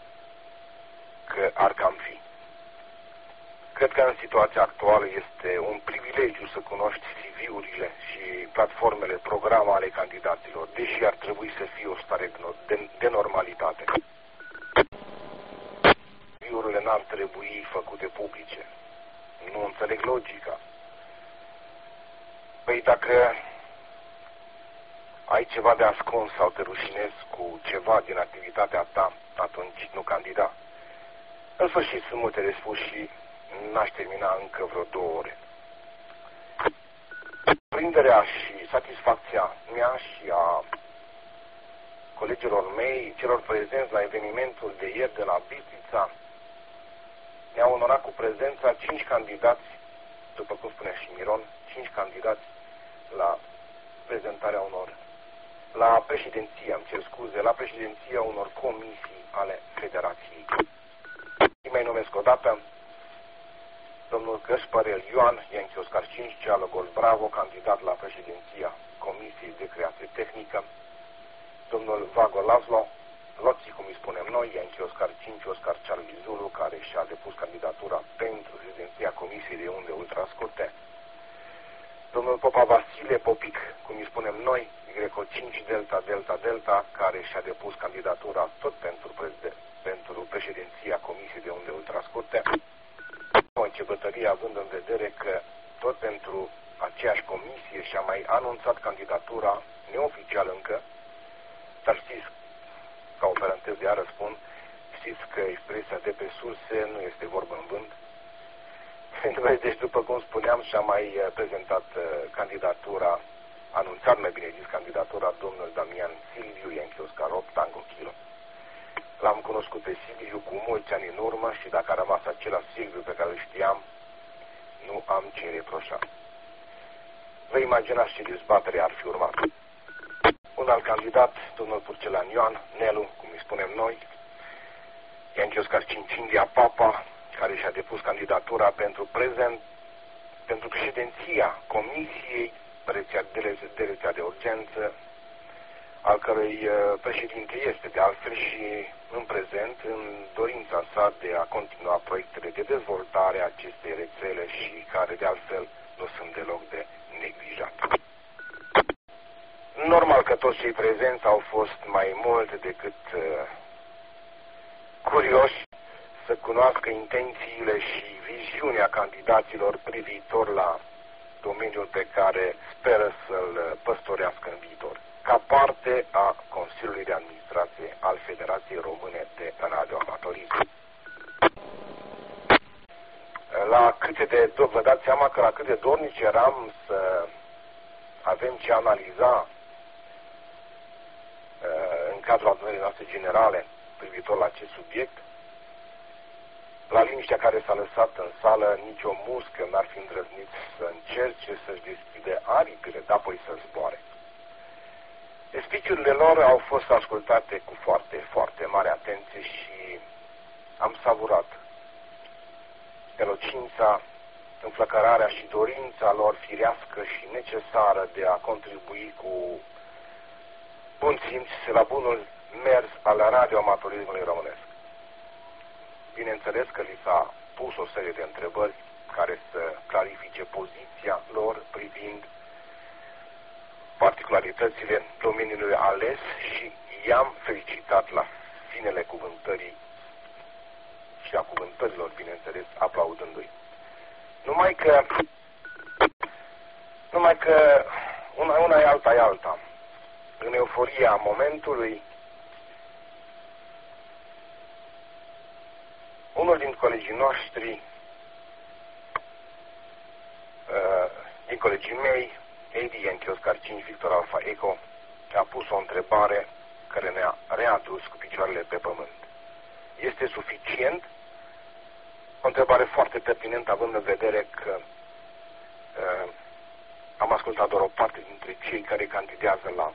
că ar cam fi. Cred că în situația actuală este un privilegiu să cunoști CV-urile și platformele, programa ale candidaților, deși ar trebui să fie o stare de normalitate. CV-urile n-ar trebui făcute publice. Nu înțeleg logica. Păi dacă ai ceva de ascuns sau te rușinezi cu ceva din activitatea ta, atunci nu candida. În sfârșit, sunt multe de spus și n-aș termina încă vreo 2 ore. Prinderea și satisfacția mea și a colegilor mei, celor prezenți la evenimentul de ieri de la Bistrița, ne-au onorat cu prezența 5 candidați, după cum spunea și Miron, 5 candidați la prezentarea la președinția unor comisii ale Federației. Îi mai numesc o dată: domnul Găspărel Ioan, Ianchi Oscar 5, Ceală Gol Bravo, candidat la președinția Comisiei de Creație Tehnică; domnul Vago Laszlo, Loții, cum îi spunem noi, Ianchi Oscar 5, Oscar Charlie Zulu, care și-a depus candidatura pentru președinția Comisiei de Unde Ultrascurte; domnul Popa Vasile Popic, cum îi spunem noi, Greco 5 Delta Delta Delta, care și-a depus candidatura tot pentru președinția Comisiei de Unde Ultrascurte. O începătărie, având în vedere că tot pentru aceeași comisie și-a mai anunțat candidatura, neoficial încă, dar știți, ca o paranteză iară spun, știți că expresia de pe surse nu este vorbă în vânt. Deci, după cum spuneam, și-a mai prezentat candidatura, anunțat, mai bine zis, candidatura domnul Damian Silviu, Ianchi Oscar 8, Tango Kilo. L-am cunoscut pe Silviu cu mulți ani în urmă și dacă a rămas același Silviu pe care îl știam, nu am ce reproșa. Vă imaginați ce dezbatere ar fi urmat. Un alt candidat, domnul Purcelan Ioan, Nelu, cum îi spunem noi, Ianchi Oscar 5, India Papa, care și-a depus candidatura pentru președinția Comisiei de rețea de urgență, al cărei președinte este de altfel și în prezent în dorința sa de a continua proiectele de dezvoltare a acestei rețele și care de altfel nu sunt deloc de neglijat. Normal că toți cei prezenți au fost mai mult decât curioși să cunoască intențiile și viziunea candidaților privitor la domeniul pe care speră să-l păstorească în viitor, ca parte a Consiliului de Administrație al Federației Române de Radioamatorism. Vă dați seama că la cât de dornici eram să avem ce analiza în cadrul adunării noastre generale privitor la acest subiect. La liniștea care s-a lăsat în sală, nicio muscă n-ar fi îndrăznit să încerce să-și deschide aripile, dar apoi să zboare. Speech-urile lor au fost ascultate cu foarte, foarte mare atenție și am savurat elocința, înflăcărarea și dorința lor firească și necesară de a contribui cu bun simț la bunul mers al radioamatorismului românesc. Bineînțeles că li s-a pus o serie de întrebări care să clarifice poziția lor privind particularitățile domeniului ales și i-am felicitat la finele cuvântării și a cuvântărilor, bineînțeles, aplaudându-i. Numai că una e alta e alta. În euforia momentului, unul din colegii noștri, din colegii mei, Edi Yankee Oscar 5 Victor Alpha Echo, a pus o întrebare care ne-a readus cu picioarele pe pământ. Este suficient? O întrebare foarte pertinentă, având în vedere că am ascultat doar o parte dintre cei care candidează la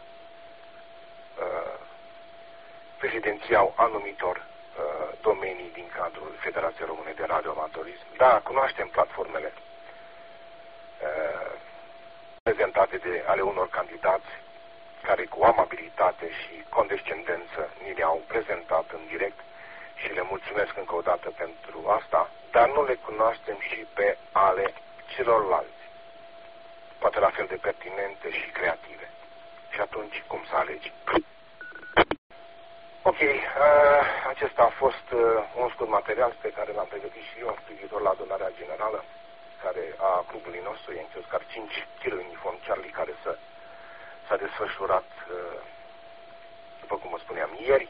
prezidențiau anumitor domenii din cadrul Federației Române de Radioamatorism. Da, cunoaștem platformele prezentate ale unor candidați care cu amabilitate și condescendență ni le-au prezentat în direct și le mulțumesc încă o dată pentru asta, dar nu le cunoaștem și pe ale celorlalți, poate la fel de pertinente și creative. Și atunci, cum să alegi? Ok, acesta a fost un scurt material pe care l-am pregătit și eu privitor la adunarea generală a clubului nostru, Yankee Oscar 5 Kilo Uniform Charlie, care s-a desfășurat, după cum vă spuneam, ieri.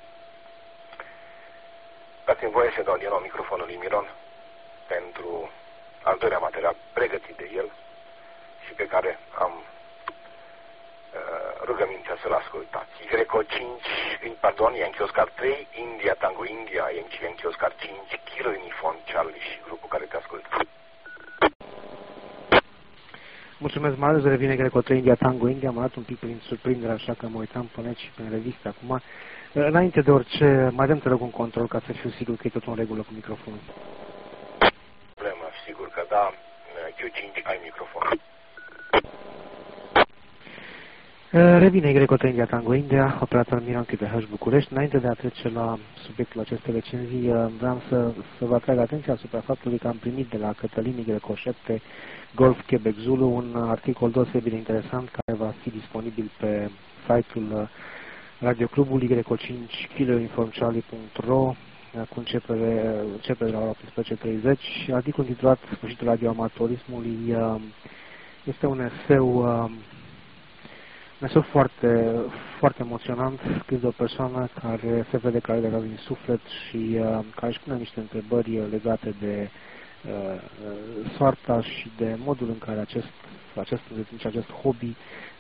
Dați-mi voie să dau din nou microfonul lui Miron pentru al doilea material pregătit de el și pe care am rugămintea să-l ascultați. Yankee Oscar 3, India Tango India, Yankee Oscar 5, Kilo Uniform Charlie și grupul care te ascultă. Mulțumesc, Marius, revine Greco 3 India Tango India, m-a dat un pic prin surprindere, așa că mă uitam pe net și prin reviste acum. Înainte de orice, mai dăm, te rog, un control ca să fiu sigur că e tot în regulă cu microfonul. Problemă, sigur că da, Q5 ai microfon. Revine Greco 3 India Tango India, operator Miron QTH București. Înainte de a trece la subiectul acestei recenzii, vreau să vă atrag atenția asupra faptului că am primit de la Cătălin Greco 7 Golf Quebec Zulu un articol deosebit de interesant care va fi disponibil pe site-ul radioclubului Greco 5 kiloinformcharlie.ro cu începere la ora 18:30. Articolul intitulat Sfârșitul radioamatorismului este un eseu foarte, foarte emoționant, scris de o persoană care se vede că are de din suflet și care își pune niște întrebări legate de soarta și de modul în care acest hobby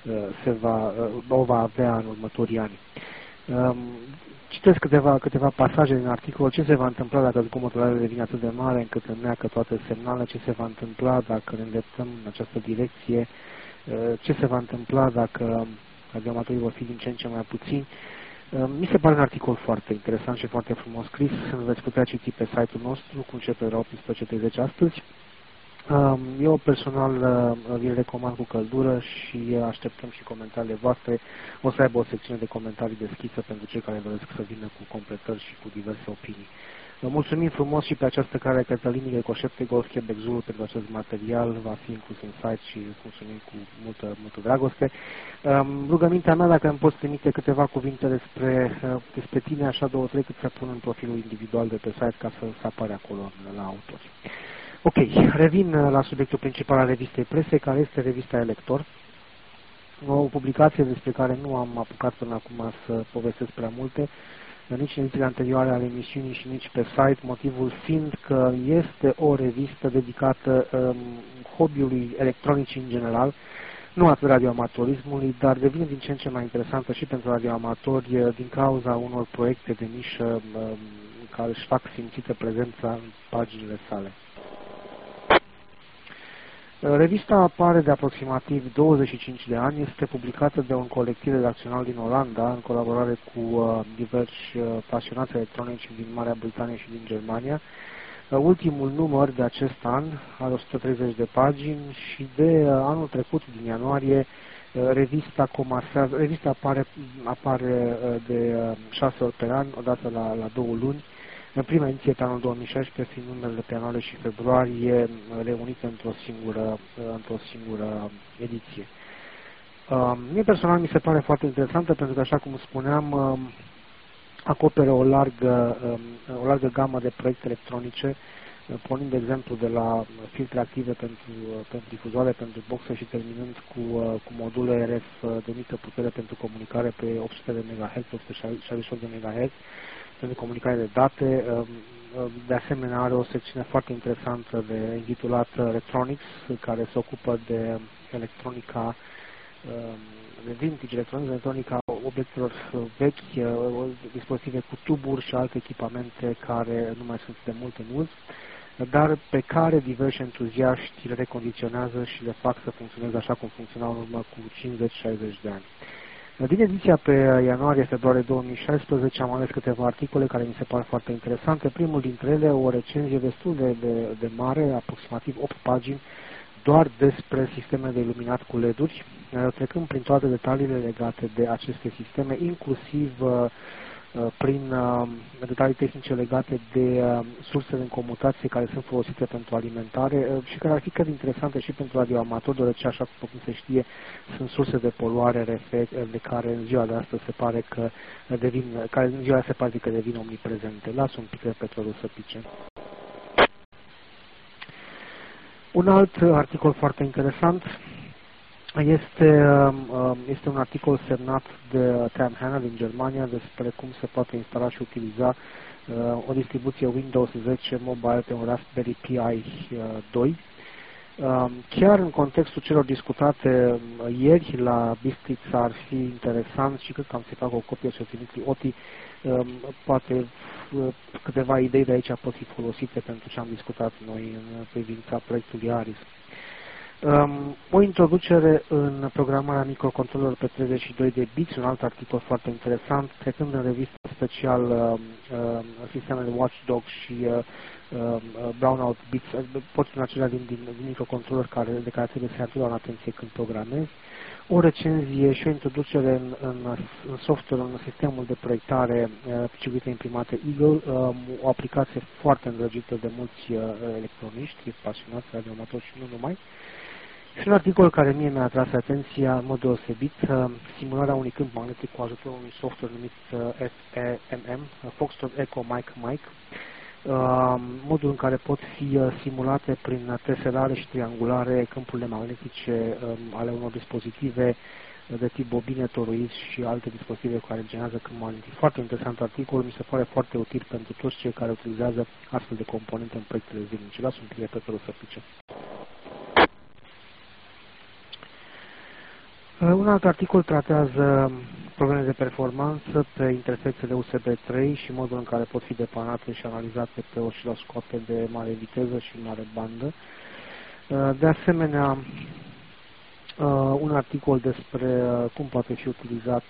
o va avea în următorii ani. Citesc câteva pasaje din articol. Ce se va întâmpla dacă zgomotul devine atât de mare încât înneacă toate semnalele? Ce se va întâmpla dacă ne îndreptăm în această direcție? Ce se va întâmpla dacă radioamatorii vor fi din ce în ce mai puțini? Mi se pare un articol foarte interesant și foarte frumos scris. Îl veți putea citi pe site-ul nostru cu începere la 18:30 astăzi. Eu personal vi-l recomand cu căldură și așteptăm și comentariile voastre. O să aibă o secțiune de comentarii deschisă pentru cei care doresc să vină cu completări și cu diverse opinii. Vă mulțumim frumos și pe această cale Cătălin Greco 7 Golf Quebec Zulu pentru acest material. Va fi inclus în site și îți mulțumim cu multă dragoste. Rugămintea mea, dacă îmi poți trimite câteva cuvinte despre tine, așa 2-3 cât să pun în profilul individual de pe site ca să apare acolo la autori. Ok, revin la subiectul principal al revistei Prese, care este revista Elector. O publicație despre care nu am apucat până acum să povestesc prea multe, nici în edițiile anterioare ale emisiunii și nici pe site, motivul fiind că este o revistă dedicată hobby-ului electronic în general, nu atât radioamatorismului, dar devine din ce în ce mai interesantă și pentru radioamatori din cauza unor proiecte de nișă care își fac simțită prezența în paginile sale. Revista apare de aproximativ 25 de ani, este publicată de un colectiv redacțional din Olanda, în colaborare cu diversi pasionați electronici din Marea Britanie și din Germania. Ultimul număr de acest an are 130 de pagini și de anul trecut, din ianuarie, revista apare de 6 ori pe an, odată la 2 luni. în prima ediție pe anul 2016, fiind numerele pe ianuarie și februarie reunite într-o singură ediție. Mie personal mi se pare foarte interesantă pentru că, așa cum spuneam, acoperă o largă gamă de proiecte electronice, pornind, de exemplu, de la filtre active pentru difuzoare, pentru boxe și terminând cu module RF de mică putere pentru comunicare pe 800 de MHz, 868 de MHz, pentru comunicare de date. De asemenea, are o secțiune foarte interesantă intitulată Electronics, care se ocupă de electronica de vintage, electronica obiectelor vechi, dispozitive cu tuburi și alte echipamente care nu mai sunt de mult în uz, dar pe care diversi entuziaști le recondiționează și le fac să funcționeze așa cum funcționau în urmă cu 50-60 de ani. Din ediția pe ianuarie-februarie 2016 am ales câteva articole care mi se par foarte interesante. Primul dintre ele, o recenzie destul de mare, aproximativ 8 pagini, doar despre sisteme de iluminat cu LED-uri, trecând prin toate detaliile legate de aceste sisteme, inclusiv prin detalii tehnice legate de sursele în comutație care sunt folosite pentru alimentare și care ar fi chiar interesante și pentru radioamatori, deoarece, așa cum se știe, sunt surse de poluare de care în ziua de astăzi se pare că devin omniprezente. Las un pic de petrolul să pice. Un alt articol foarte interesant este un articol semnat de Tam Hanna din Germania despre cum se poate instala și utiliza o distribuție Windows 10 Mobile pe un Raspberry Pi 2. Chiar în contextul celor discutate ieri la Bistritz ar fi interesant și cred că am să fac o copie și o trimit Oti, poate câteva idei de aici pot fi folosite pentru ce am discutat noi în privința proiectului ARIS. O introducere în programarea microcontrolelor pe 32 de biți, un alt articol foarte interesant, trecând în revistă special sistemele Watchdog și Brownout Bits, porțiunea acelea din microcontroller de care trebuie să ai întotdeauna atenție când programezi, o recenzie și o introducere în software, în sistemul de proiectare circuite imprimate Eagle, o aplicație foarte îndrăgită de mulți electroniști, pasionați, radioamatori și nu numai. Și un articol care mie mi-a atras atenția în mod deosebit, simularea unui câmp magnetic cu ajutorul unui software numit FEMM, Foxtrot Echo Mike, modul în care pot fi simulate prin teselare și triangulare câmpurile magnetice ale unor dispozitive de tip bobine, toroizi și alte dispozitive care generează câmp magnetic. Foarte interesant articol, mi se pare foarte util pentru toți cei care utilizează astfel de componente în proiectele zilnice. Las un pic de petrol să pice. Un alt articol tratează probleme de performanță pe interfețele USB 3 și modul în care pot fi depanate și analizate pe osciloscope de mare viteză și mare bandă. De asemenea, un articol despre cum poate fi utilizat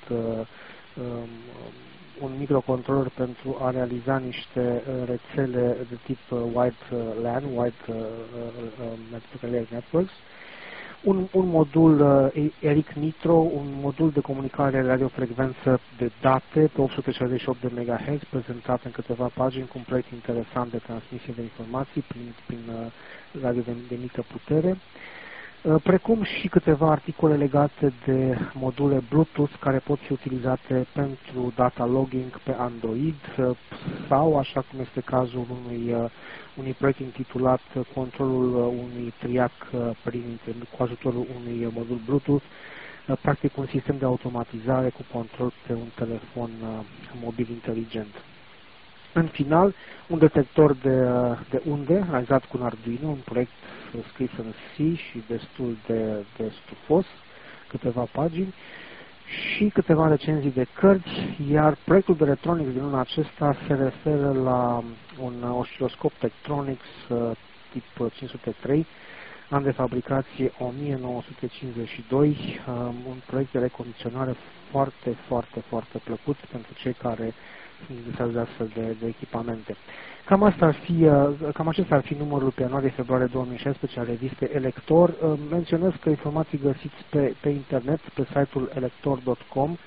un microcontroller pentru a realiza niște rețele de tip Wide LAN, Wide Networks. Un modul ERIC Nitro, un modul de comunicare radiofrecvență de date pe 868 de MHz, prezentat în câteva pagini cu un proiect interesant de transmisie de informații prin radio de mică putere, precum și câteva articole legate de module Bluetooth care pot fi utilizate pentru data logging pe Android sau, așa cum este cazul unui proiect intitulat Controlul unui triac cu ajutorul unui modul Bluetooth, practic un sistem de automatizare cu control pe un telefon mobil inteligent. În final, un detector de unde, realizat cu un Arduino, un proiect scris în C și destul de stufos, câteva pagini, și câteva recenzii de cărți, iar proiectul de Electronics din luna acesta se referă la un osciloscop Tektronix tip 503, an de fabricație 1952, un proiect de recondiționare foarte, foarte, foarte plăcut pentru cei care sunt interesați de astfel de echipamente. Cam acesta ar fi numărul pe ianuarie-februarie 2016 al revistei Elector. Menționez că informații găsiți pe internet, pe site-ul elector.com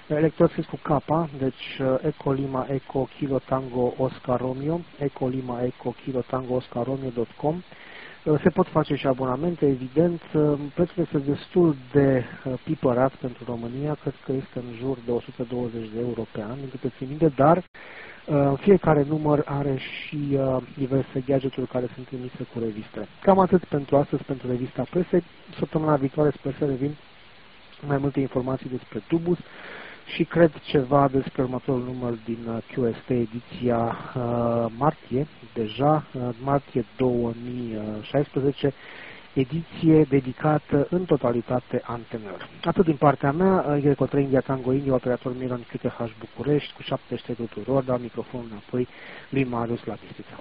Electrod scris cu K, deci Eco Lima Eco Kilo Tango Oscar Romeo, Eco Lima Eco Kilo Tango Oscar Romeo.com. Se pot face și abonamente, evident. Prețul este destul de pipărat pentru România, cred că este în jur de 120 de euro pe an, din câte țin minte, dar fiecare număr are și diverse gadgeturi care sunt trimise cu reviste. Cam atât pentru astăzi, pentru revista Presei. Săptămâna viitoare sper să revin mai multe informații despre Tubus și cred ceva despre următorul număr din QST, ediția martie, deja, martie 2016, ediție dedicată în totalitate antenelor. Atât din partea mea, Greco 3 India Tango India, operator Miron QTH București, cu 73 tuturor, dau microfonul înapoi lui Marius la Bistrița.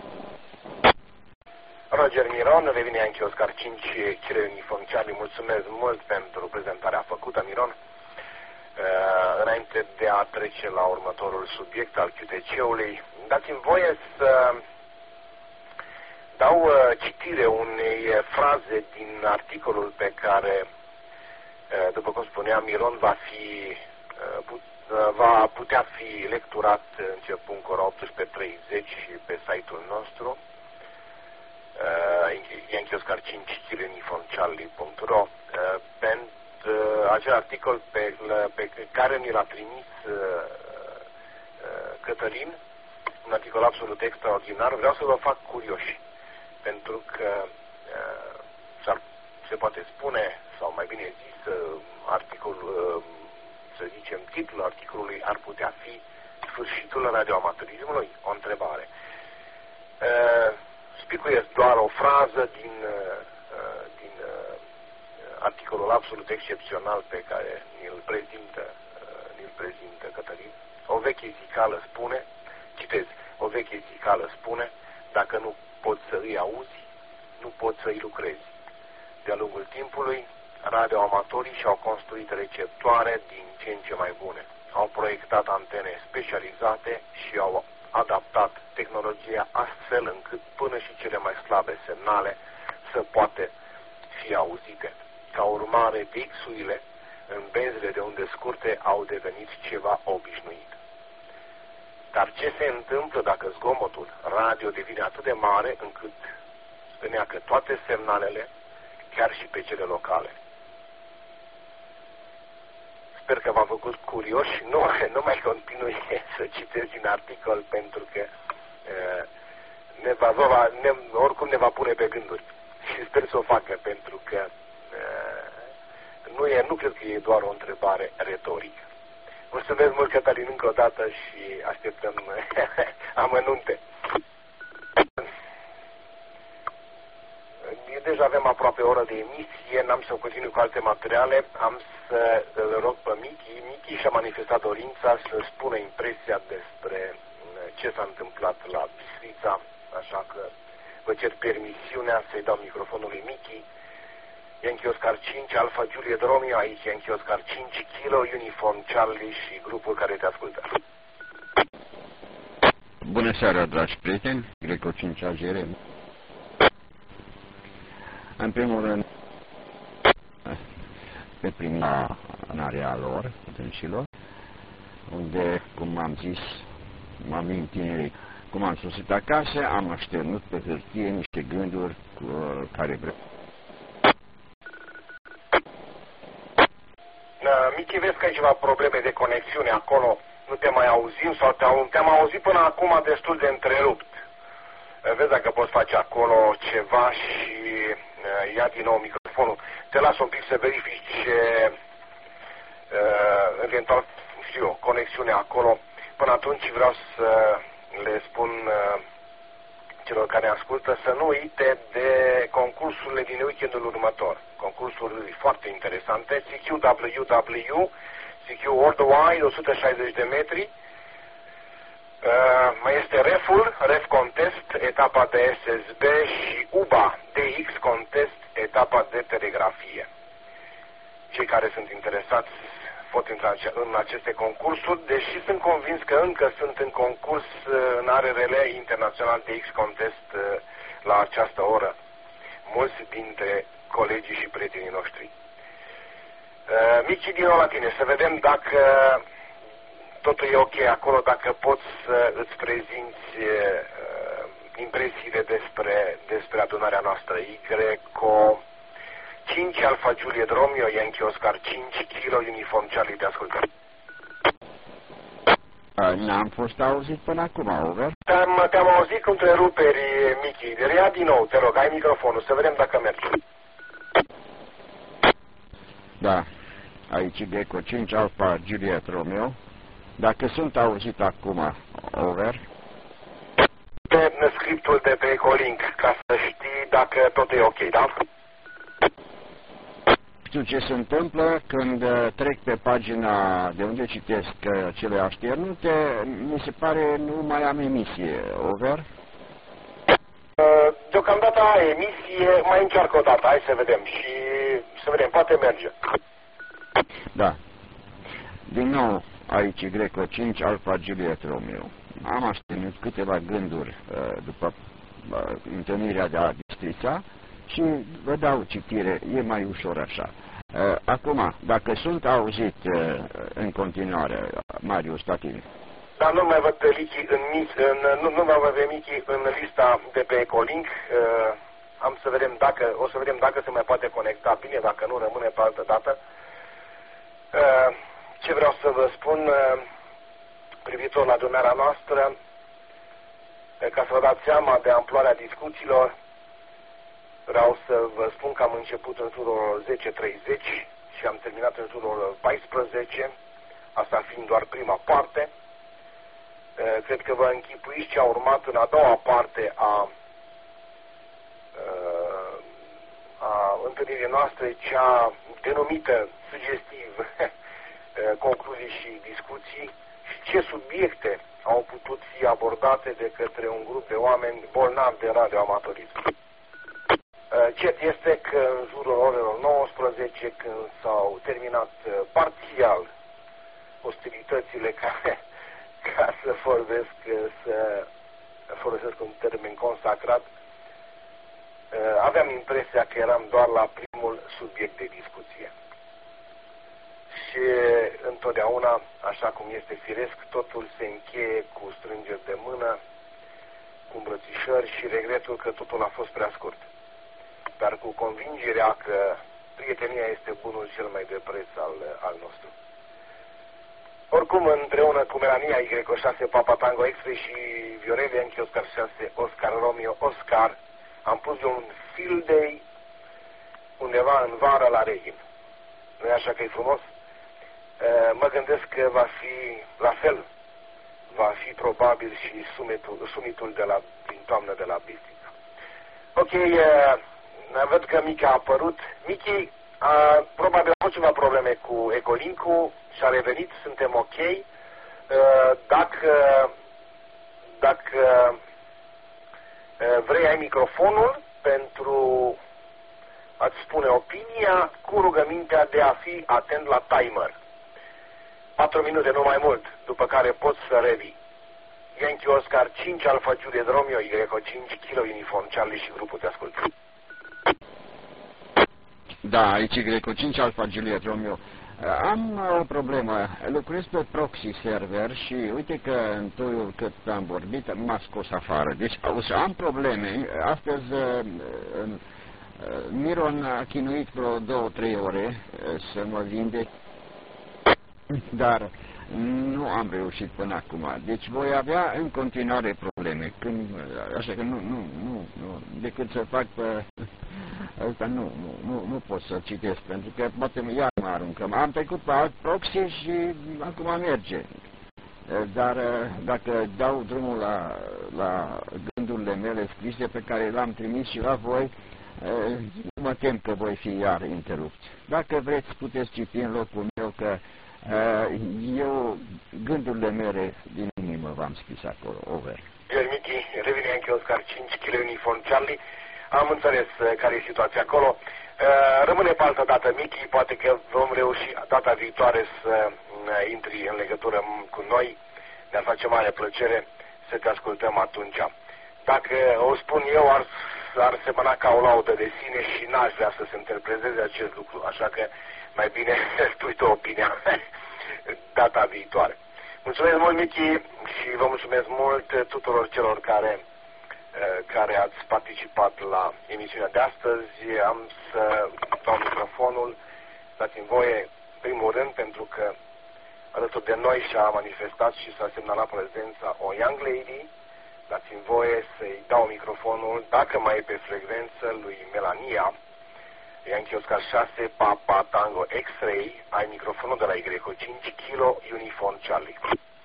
Roger Miron, revine Yankee Oscar 5, Chile Uniform Charlie, mulțumesc mult pentru prezentarea făcută, Miron. Înainte de a trece la următorul subiect al QTC-ului, dați-mi voie să dau citire unei fraze din articolul pe care, după cum spuneam, Miron va putea fi lecturat începând cu ora 18:30 pe site-ul nostru, Yankee Oscar 5 Chile Uniform Charlie.ro. Pentru acel articol pe care mi l-a trimis Cătălin, un articol absolut extraordinar. Vreau să vă fac curioși, pentru că se poate spune, sau mai bine zis, articolul, să zicem, titlul articolului ar putea fi Sfârșitul radioamatorismului? O întrebare. Spicuiesc doar o frază din articolul absolut excepțional pe care ni-l prezintă Cătălin. O veche zicală spune, citez, o veche zicală spune, dacă nu poți să îi auzi, nu poți să îi lucrezi. De-a lungul timpului, radioamatorii și-au construit receptoare din ce în ce mai bune. Au proiectat antene specializate și au adaptat tehnologia astfel încât până și cele mai slabe semnale să poate fi auzite. Ca urmare, DX-urile în benzile de unde scurte au devenit ceva obișnuit. Dar ce se întâmplă dacă zgomotul radio devine atât de mare încât stâneacă toate semnalele, chiar și pe cele locale? Sper că v-am făcut curioși și nu mai continui să citesc din articol, pentru că oricum ne va pune pe gânduri. Și sper să o facă, pentru că nu cred că e doar o întrebare retorică. Mulțumesc mult, Cătălin, încă o dată și așteptăm amănunte. Deja avem aproape o oră de emisie, n-am să continui cu alte materiale, am să îl rog pe Michi. Michi și-a manifestat dorința să spună impresia despre ce s-a întâmplat la Bistrița, așa că vă cer permisiunea să-i dau microfonul lui Michi. Yankee Oscar 5, Alpha Juliet Romeo, aici Yankee Oscar 5, Kilo Uniform Charlie și grupul care te ascultă. Bună seara, dragi prieteni, Greco 5 AGR. În primul rând, pe prima în area lor, dânșilor, unde, cum am zis, m-am întinerit. Cum am sosit acasă, am așternut pe hârtie niște gânduri care vreau. Michi, vezi că ai ceva probleme de conexiune acolo, nu te mai auzim sau te-am auzit până acum destul de întrerupt. Vezi dacă poți face acolo ceva și ia din nou microfonul. Te las un pic să verifici eventual, conexiune acolo. Până atunci vreau să le spun celor care ascultă să nu uite de concursurile din weekendul următor. Concursuri foarte interesante. CQWW, CQ Worldwide, 160 de metri. Mai este Ref Contest, etapa de SSB și UBA, DX Contest, etapa de telegrafie. Cei care sunt interesați pot intra în aceste concursuri, deși sunt convins că încă sunt în concurs în ARRL internațional DX Contest la această oră. Mulți dintre colegii și prietenii noștri. Mici, din nou la tine, să vedem dacă totul e ok acolo, dacă poți să îți prezinți impresiile despre adunarea noastră. Greco 5 Alfa Juliet Romeo, Yankee Oscar 5 Kilo Uniform Charlie, te ascultăm. N-am fost auzit până acum, over. Te-am auzit cu întreruperi, Michi. Rea din nou, te rog, ai microfonul, să vedem dacă merge. Da, aici Greco 5 Alfa Juliet Romeo. Dacă sunt auzit acum, over. Pe scriptul de pe Ecolink, ca să știi dacă tot e ok, da? Știu ce se întâmplă când trec pe pagina de unde citesc cele așternute, mi se pare nu mai am emisie, over. Deocamdată ai emisie, mai încearcă o dată, hai să vedem și să vedem, poate merge. Da. Din nou, aici Greco 5 Alfa Juliet Romeo. Am așternut câteva gânduri după întâlnirea de la Bistrița și vă dau citire, e mai ușor așa. Acum, dacă sunt auzit în continuare, Marius Tatini. Dar nu mai văd pe Michi nu mai văd pe Michi în lista de pe Ecolink. O să vedem dacă se mai poate conecta bine, dacă nu rămâne pe altă dată. Ce vreau să vă spun privitor la adunarea noastră, ca să vă dați seama de amploarea discuțiilor, vreau să vă spun că am început în jurul 10:30 și am terminat în jurul 14, asta fiind doar prima parte. Cred că vă închipuiți ce a urmat în a doua parte a întâlnirii noastre, cea denumită sugestiv concluzii și discuții și ce subiecte au putut fi abordate de către un grup de oameni bolnavi de radioamatorism. Cert este că în jurul orelor 19, când s-au terminat parțial ostilitățile care, ca să folosesc un termen consacrat, aveam impresia că eram doar la primul subiect de discuție. Și întotdeauna, așa cum este firesc, totul se încheie cu strângeri de mână, cu îmbrățișări și regretul că totul a fost prea scurt. Dar cu convingerea că prietenia este bunul cel mai de preț al nostru. Oricum, împreună cu Melania Greco 6 Papa Tango X-Ray și Viorel Yankee Oscar 6 Oscar Romeo Oscar, am pus un field day undeva în vară la Reghin. Nu e așa că e frumos? Mă gândesc că va fi la fel. Va fi probabil și sumitul din toamnă de la Bistrița. Ok, văd că Michi a apărut. Michi, probabil a fost ceva probleme cu Ecolink-ul și a revenit, suntem ok. Dacă vrei, ai microfonul pentru a-ți spune opinia cu rugămintea de a fi atent la timer. 4 minute, nu mai mult, după care poți să revii. Yankee Oscar 5 Alfa Juliet Romeo, Greco 5 Kilo Uniform Charlie și grupul te ascult. Da, aici Greco 5 Alfa Juliet Romeo. Am o problemă. Lucrez pe proxy server și uite că în toiul cât am vorbit m-a scos afară. Deci am probleme. Astăzi Miron a chinuit vreo 2-3 ore să mă vindec, dar nu am reușit până acum. Deci voi avea în continuare probleme. Așa că nu, decât să fac pe asta nu pot să citesc, pentru că poate iar mă aruncă. Am trecut pe alt proxy și acum merge. Dar dacă dau drumul la gândurile mele scrise pe care le-am trimis și la voi, mă tem că voi fi iar interupt. Dacă vreți, puteți citi în locul meu că eu gândurile mele din inimă v-am scris acolo. Over. Michi, revine Yankee Oscar 5 Kilo Uniform Charlie. Am înțeles care e situația acolo. Rămâne pe altă dată, Michi, poate că vom reuși data viitoare să intri în legătură cu noi. Ne-ar face mare plăcere să te ascultăm atunci. Dacă o spun eu, ar semăna ca o laudă de sine și n-aș vrea să se interpreteze acest lucru. Așa că mai bine spui tu opinia data viitoare. Mulțumesc mult, Michi, și vă mulțumesc mult tuturor celor care ați participat la emisiunea de astăzi. Am să dau microfonul. Dați-mi voie, primul rând, pentru că alături de noi și-a manifestat și s-a semnalat prezența o young lady. Dați-mi voie să-i dau microfonul, dacă mai e pe frecvență, lui Melania. Yankee Oscar 6, Papa Tango X-Ray. Ai microfonul de la Y5 Kilo Uniform Charlie.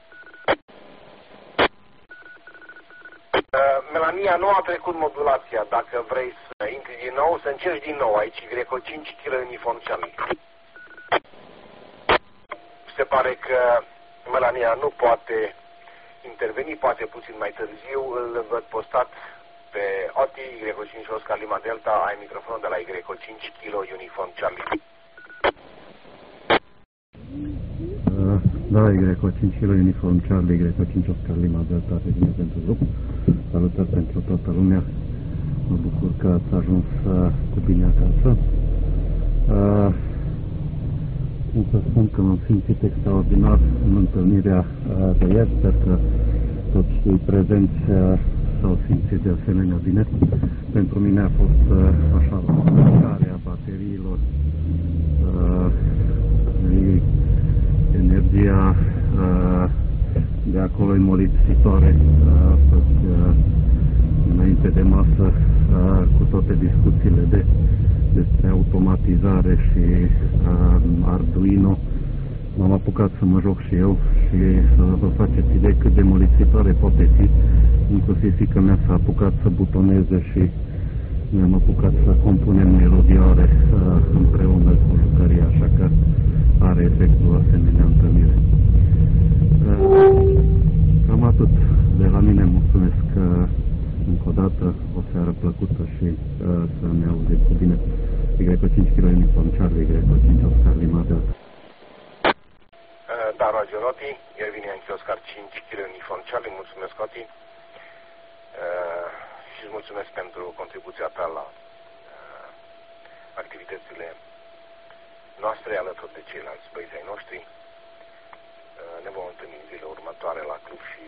Melania, nu a trecut modulația. Dacă vrei să intri din nou, să încerci din nou aici Y5 Kilo Uniform Charlie. Se pare că Melania nu poate interveni, poate puțin mai târziu. Îl văd postat pe OTI, Y5 Oscar Lima Delta. Ai microfonul de la Y5 Kilo Uniform Charlie. Da, Y5 Kilo Uniform Charlie, Y5 Oscar Lima Delta, regiune pentru grup. Salutări pentru toată lumea. Mă bucur că ați ajuns cu bine acasă. Cum să spun că m-am simțit extraordinar în întâlnirea de ieri. Sper că toți cei prezenți s-au simțit de asemenea bine. Pentru mine a fost așa o mișcare a bateriilor, energia de acolo înmolipsitoare. Înainte de masă, cu toate discuțiile despre automatizare și Arduino, m-am apucat să mă joc și eu și să vă faceți idei cât de molipsitoare poate fi. Inclusiv fiica mea s-a apucat să butoneze și ne-am apucat să compunem melodioare împreună cu jucăria, așa că are efectul asemenea întâlnire. Cam atât de la mine. Mulțumesc încă o dată, o seară plăcută și să ne auzim cu bine. Y5 Kilo Uniform Charlie, Y5 Oscar Lima Delta. Da, Roger Oti, el vine în Oscar 5 Kilo Uniform Charlie. Mulțumesc, Oti, și îți mulțumesc pentru contribuția ta la activitățile noastre alături de ceilalți băieți ai noștri. Ne vom întâlni în zilele următoare la club și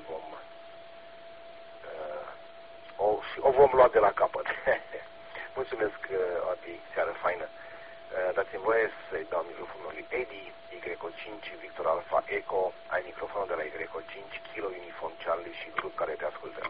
o vom lua de la capăt. Mulțumesc, Oti, seară faină. Dați-mi voie să-i dau microfonul lui Eddie, Y5 Victor Alpha Echo. Ai microfonul de la Y5 Kilo Uniform Charlie și grup care te ascultă.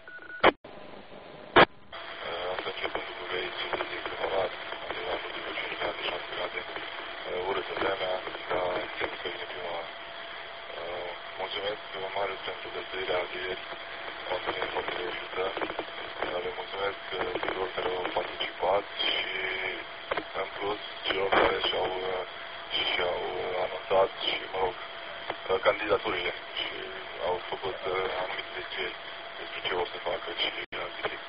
Am să încep pentru că vei 50 de kW, de la 25 grade, 6 grade. Urâtă vremea, ca simt că vine primăvara. Mulțumesc, Marius, pentru găzduirea de ieri. O întâlnire foarte reușită. Le mulțumesc tuturor care au participat și, în plus, celor care și-au anunțat și, mă rog, candidaturile și au făcut anumite descrieri despre ce o să facă și activități.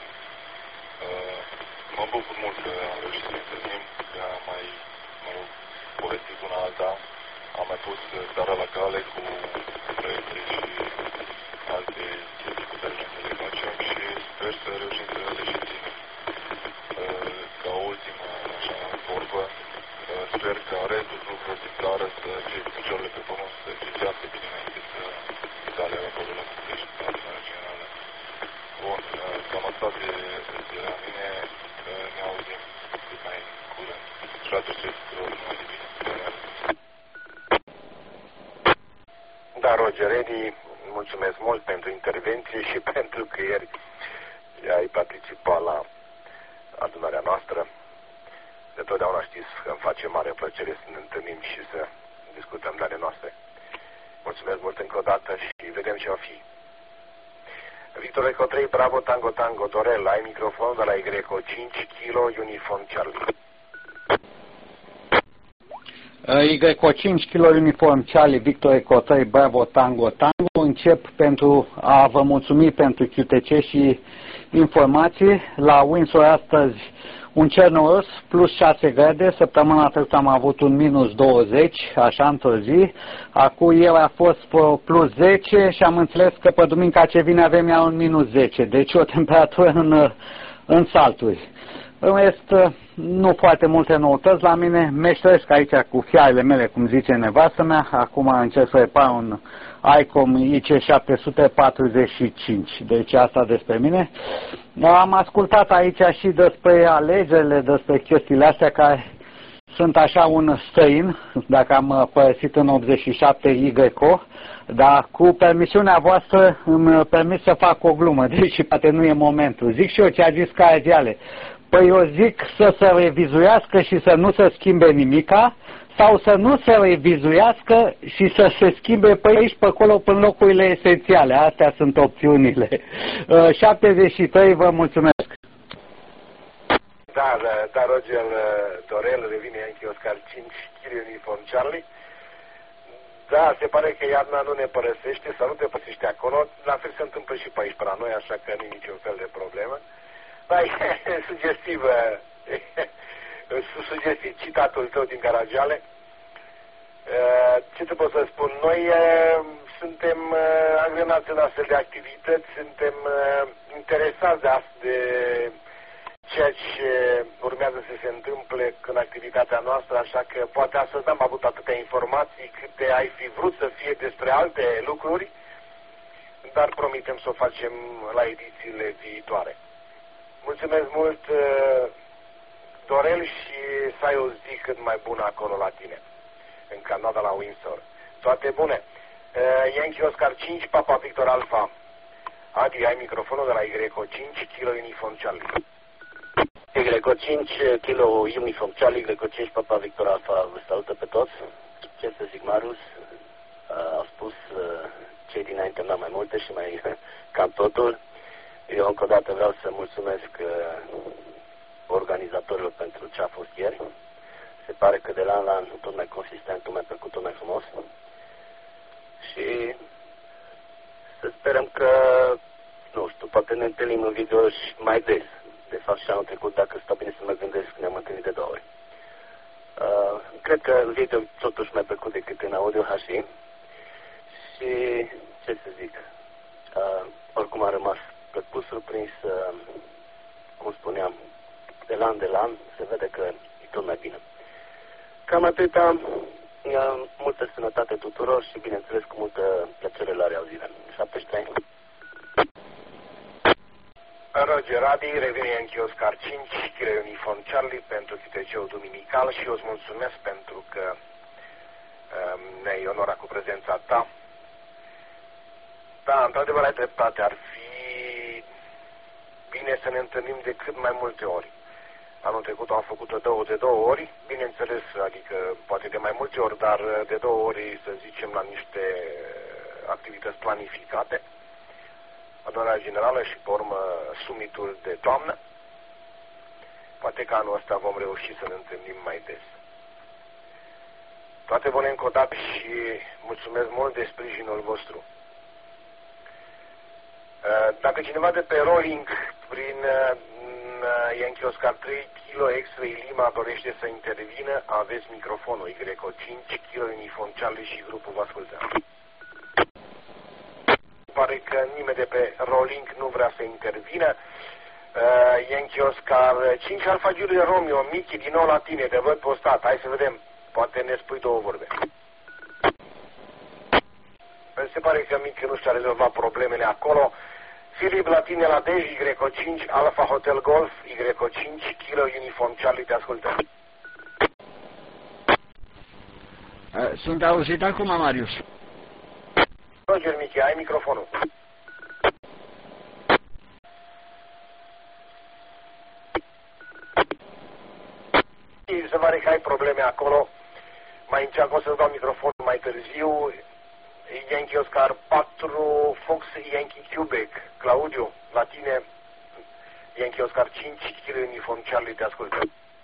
Mă bucur mult că am reușit să ne întâlnim, că am mai, mă rog, povestit una alta. Am mai pus țara la cale cu proiecte și alte chestii pe care vrem să le facem și sper să reușim să le și ținem. Ca ultimă așa vorbă, sper ca restul lucrurilor din țară să fie cu picioarele pe pământ, să începească bine înainte să dea acolo la București, la adunarea generală. Bun, cam atât de la mine, ne auzim cât mai curând. Și la toți tuturor, numai de bine. Da, Roger Eddy, mulțumesc mult pentru intervenție și pentru că ieri ai participat la adunarea noastră. De totdeauna știți că îmi face mare plăcere să ne întâlnim și să discutăm de ale noastre. Mulțumesc mult încă o dată și vedem ce va fi. Victor Eco 3, Bravo, Tango, Tango, Dorel, ai microfonul de la Y5 Kilo Uniform Charlie. Y5 Kilo Uniform Charlie, Victor Eco 3, Bravo, Tango, Tango. Încep pentru a vă mulțumi pentru QTC și informații. La Windsor astăzi un cer nororos, plus 6 grade. Săptămâna trecută am avut un minus 20, așa într-o zi. Acum el a fost plus 10 și am înțeles că pe duminica ce vine avem iar un minus 10. Deci o temperatură în salturi. În rest, nu foarte multe noutăți la mine. Meșteresc aici cu fiarele mele, cum zice nevastă mea. Acum încerc să repar un ICOM IC745. Deci asta despre mine. Am ascultat aici și despre alegerile, despre chestiile astea care sunt așa un străin, dacă am părăsit în 87 YO, dar cu permisiunea voastră îmi permit să fac o glumă, deși poate nu e momentul. Zic și eu ce a zis Caeziale. Păi eu zic să se revizuiască și să nu se schimbe nimica, sau să nu se revizuiască și să se schimbe pe aici, pe acolo, până locurile esențiale. Astea sunt opțiunile. 73, vă mulțumesc. Da, Roger Dorel, revine Yankee Oscar 5, Kilo Uniform Charlie. Da, se pare că iarna nu ne părăsește, sau nu te părăsește acolo. La fel se întâmplă și pe aici, pe la noi, așa că nu e niciun fel de problemă. Da, e sugestiv, sugestiv citatul tău din Caragiale. Ce te pot să spun? Noi suntem angrenați în astfel de activități, suntem interesați de ceea ce urmează să se întâmple în activitatea noastră, așa că poate astăzi n-am avut atâtea informații câte ai fi vrut să fie despre alte lucruri, dar promitem să o facem la edițiile viitoare. Mulțumesc mult, Dorel, și să ai o zi cât mai bună acolo la tine, în Canada, la Windsor. Toate bune! Yankee Oscar 5, Papa Victor Alpha. Adi, ai microfonul de la Y5, Kilo Uniform Charlie. Y5, Kilo Uniform Charlie, Y5, Papa Victor Alpha, vă salută pe toți. Ce să zic, Marius? Au spus cei dinainte mea mai multe și mai cam totul. Eu încă o dată vreau să mulțumesc organizatorilor pentru ce a fost ieri. Se pare că de la an la an tot mai consistent, tot mai plăcut, tot mai frumos. Și să sperăm că, nu știu, poate ne întâlnim în video și mai des. De fapt și anul trecut, dacă stau bine să mă gândesc, ne-am întâlnit de 2 ori. Cred că în video totuși mai plăcut decât în audio HC. Și ce să zic, oricum am rămas plăcut surprins, cum spuneam, de la an se vede că e tot mai bine. Cam atâta, multă sănătate tuturor și bineînțeles cu multă plăcere la reauzire. 73. Roger Radi, revine Yankee Oscar 5, Kilo Uniform Charlie pentru QTC-ul duminical și eu îți mulțumesc pentru că ne-ai onorat cu prezența ta. Da, într-adevăr ai dreptate, ar fi bine să ne întâlnim de cât mai multe ori. Anul trecut am făcut-o de două ori, bineînțeles, adică poate de mai multe ori, dar de 2 ori, să zicem, la niște activități planificate. Adunarea generală și, pe urmă, summitul de toamnă. Poate că anul ăsta vom reuși să ne întâlnim mai des. Toate bune încă o dată și mulțumesc mult de sprijinul vostru. Dacă cineva de pe rolling prin Yankee Oscar 3, Kilo X-Ray Lima dorește să intervină, aveți microfonul Y5, Kilo Uniform Charlie și grupul vă ascultă. Pare că nimeni de pe rolling nu vrea să intervină. Yankee Oscar 5, Alfa Giulia Romeo, Michi, din nou la tine, te văd postat. Hai să vedem, poate ne spui 2 vorbe. Se pare că Michi nu și-a rezolvat problemele acolo. Filip, la tine la Dej, Y5, Alfa Hotel Golf, Y5, Kilo Uniform Charlie, te ascultă. Sunt auzit acum, Marius. Roger, Michi, ai microfonul. Se pare că ai probleme acolo. Mai încearcă, o să-ți dau microfonul mai târziu. Yankee Oscar 4, Fox Yankee Quebec. Claudiu, la tine, Yankee Oscar 5, Kilo Uniform Charlie, te ascultă.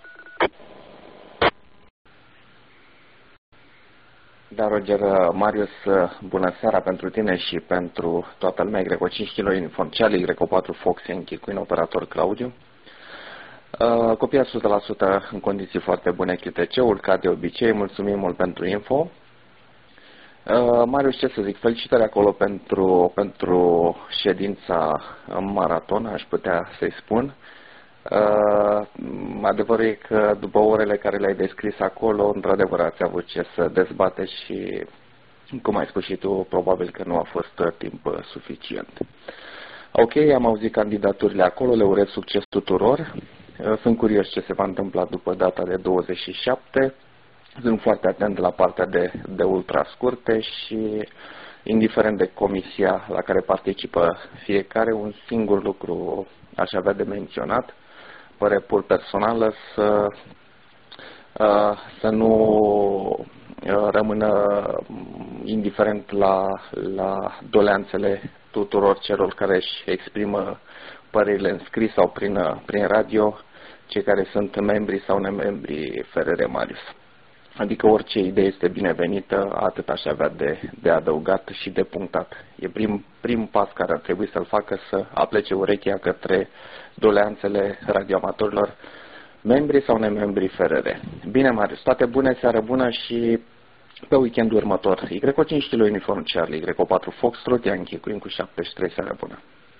Da, Roger, Marius, bună seara pentru tine și pentru toată lumea. Greco 5 kg Uniform Charlie, Greco 4 Fox Yankee Queen, operator Claudiu. Copia 100% în condiții foarte bune QTC-ul, ca de obicei. Mulțumim mult pentru info. Marius, ce să zic, felicitări acolo pentru ședința în maraton, aș putea să-i spun. Adevărul e că după orele care le-ai descris acolo, într-adevăr ați avut ce să dezbateți și Cum ai spus și tu, probabil că nu a fost timp suficient. Ok, am auzit candidaturile acolo, le urez succes tuturor. Sunt curios ce se va întâmpla după data de 27. Sunt foarte atent la partea de ultra scurte și, indiferent de comisia la care participă fiecare, un singur lucru aș avea de menționat, părere pur personală, să nu rămână indiferent la doleanțele tuturor celor care își exprimă părerile în scris sau prin radio, cei care sunt membri sau nemembri FRR Marius. Adică orice idee este binevenită, atât aș avea de adăugat și de punctat. E prim pas care ar trebui să-l facă, să aplece urechea către doleanțele radioamatorilor, membri sau nemembri FRR. Bine, Marius, toate bune, seară bună și pe weekendul următor. Greco 5 kg Uniform Charlie, Greco 4 Foxtrot, Yankee Queen cu 73, seară bună.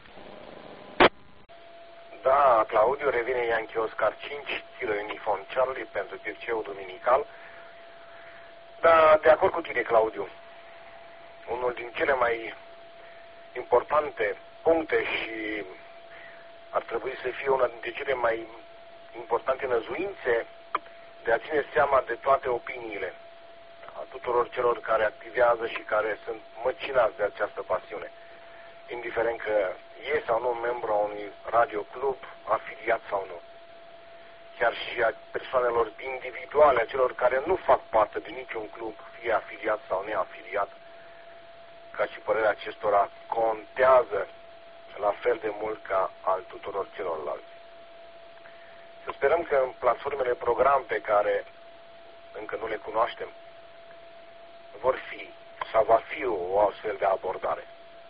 Da, Claudiu, revine Yankee Oscar 5 kg Uniform Charlie pentru tirceul duminical. Da, de acord cu tine, Claudiu. Unul din cele mai importante puncte și ar trebui să fie una dintre cele mai importante năzuințe de a ține seama de toate opiniile a tuturor celor care activează și care sunt măcinați de această pasiune. Indiferent că e sau nu membru a unui radioclub, afiliat sau nu. Chiar și a persoanelor individuale, a celor care nu fac parte din niciun club, fie afiliat sau neafiliat, ca și părerea acestora, contează la fel de mult ca al tuturor celorlalți. Să sperăm că în platformele program pe care încă nu le cunoaștem, vor fi sau va fi o astfel de abordare.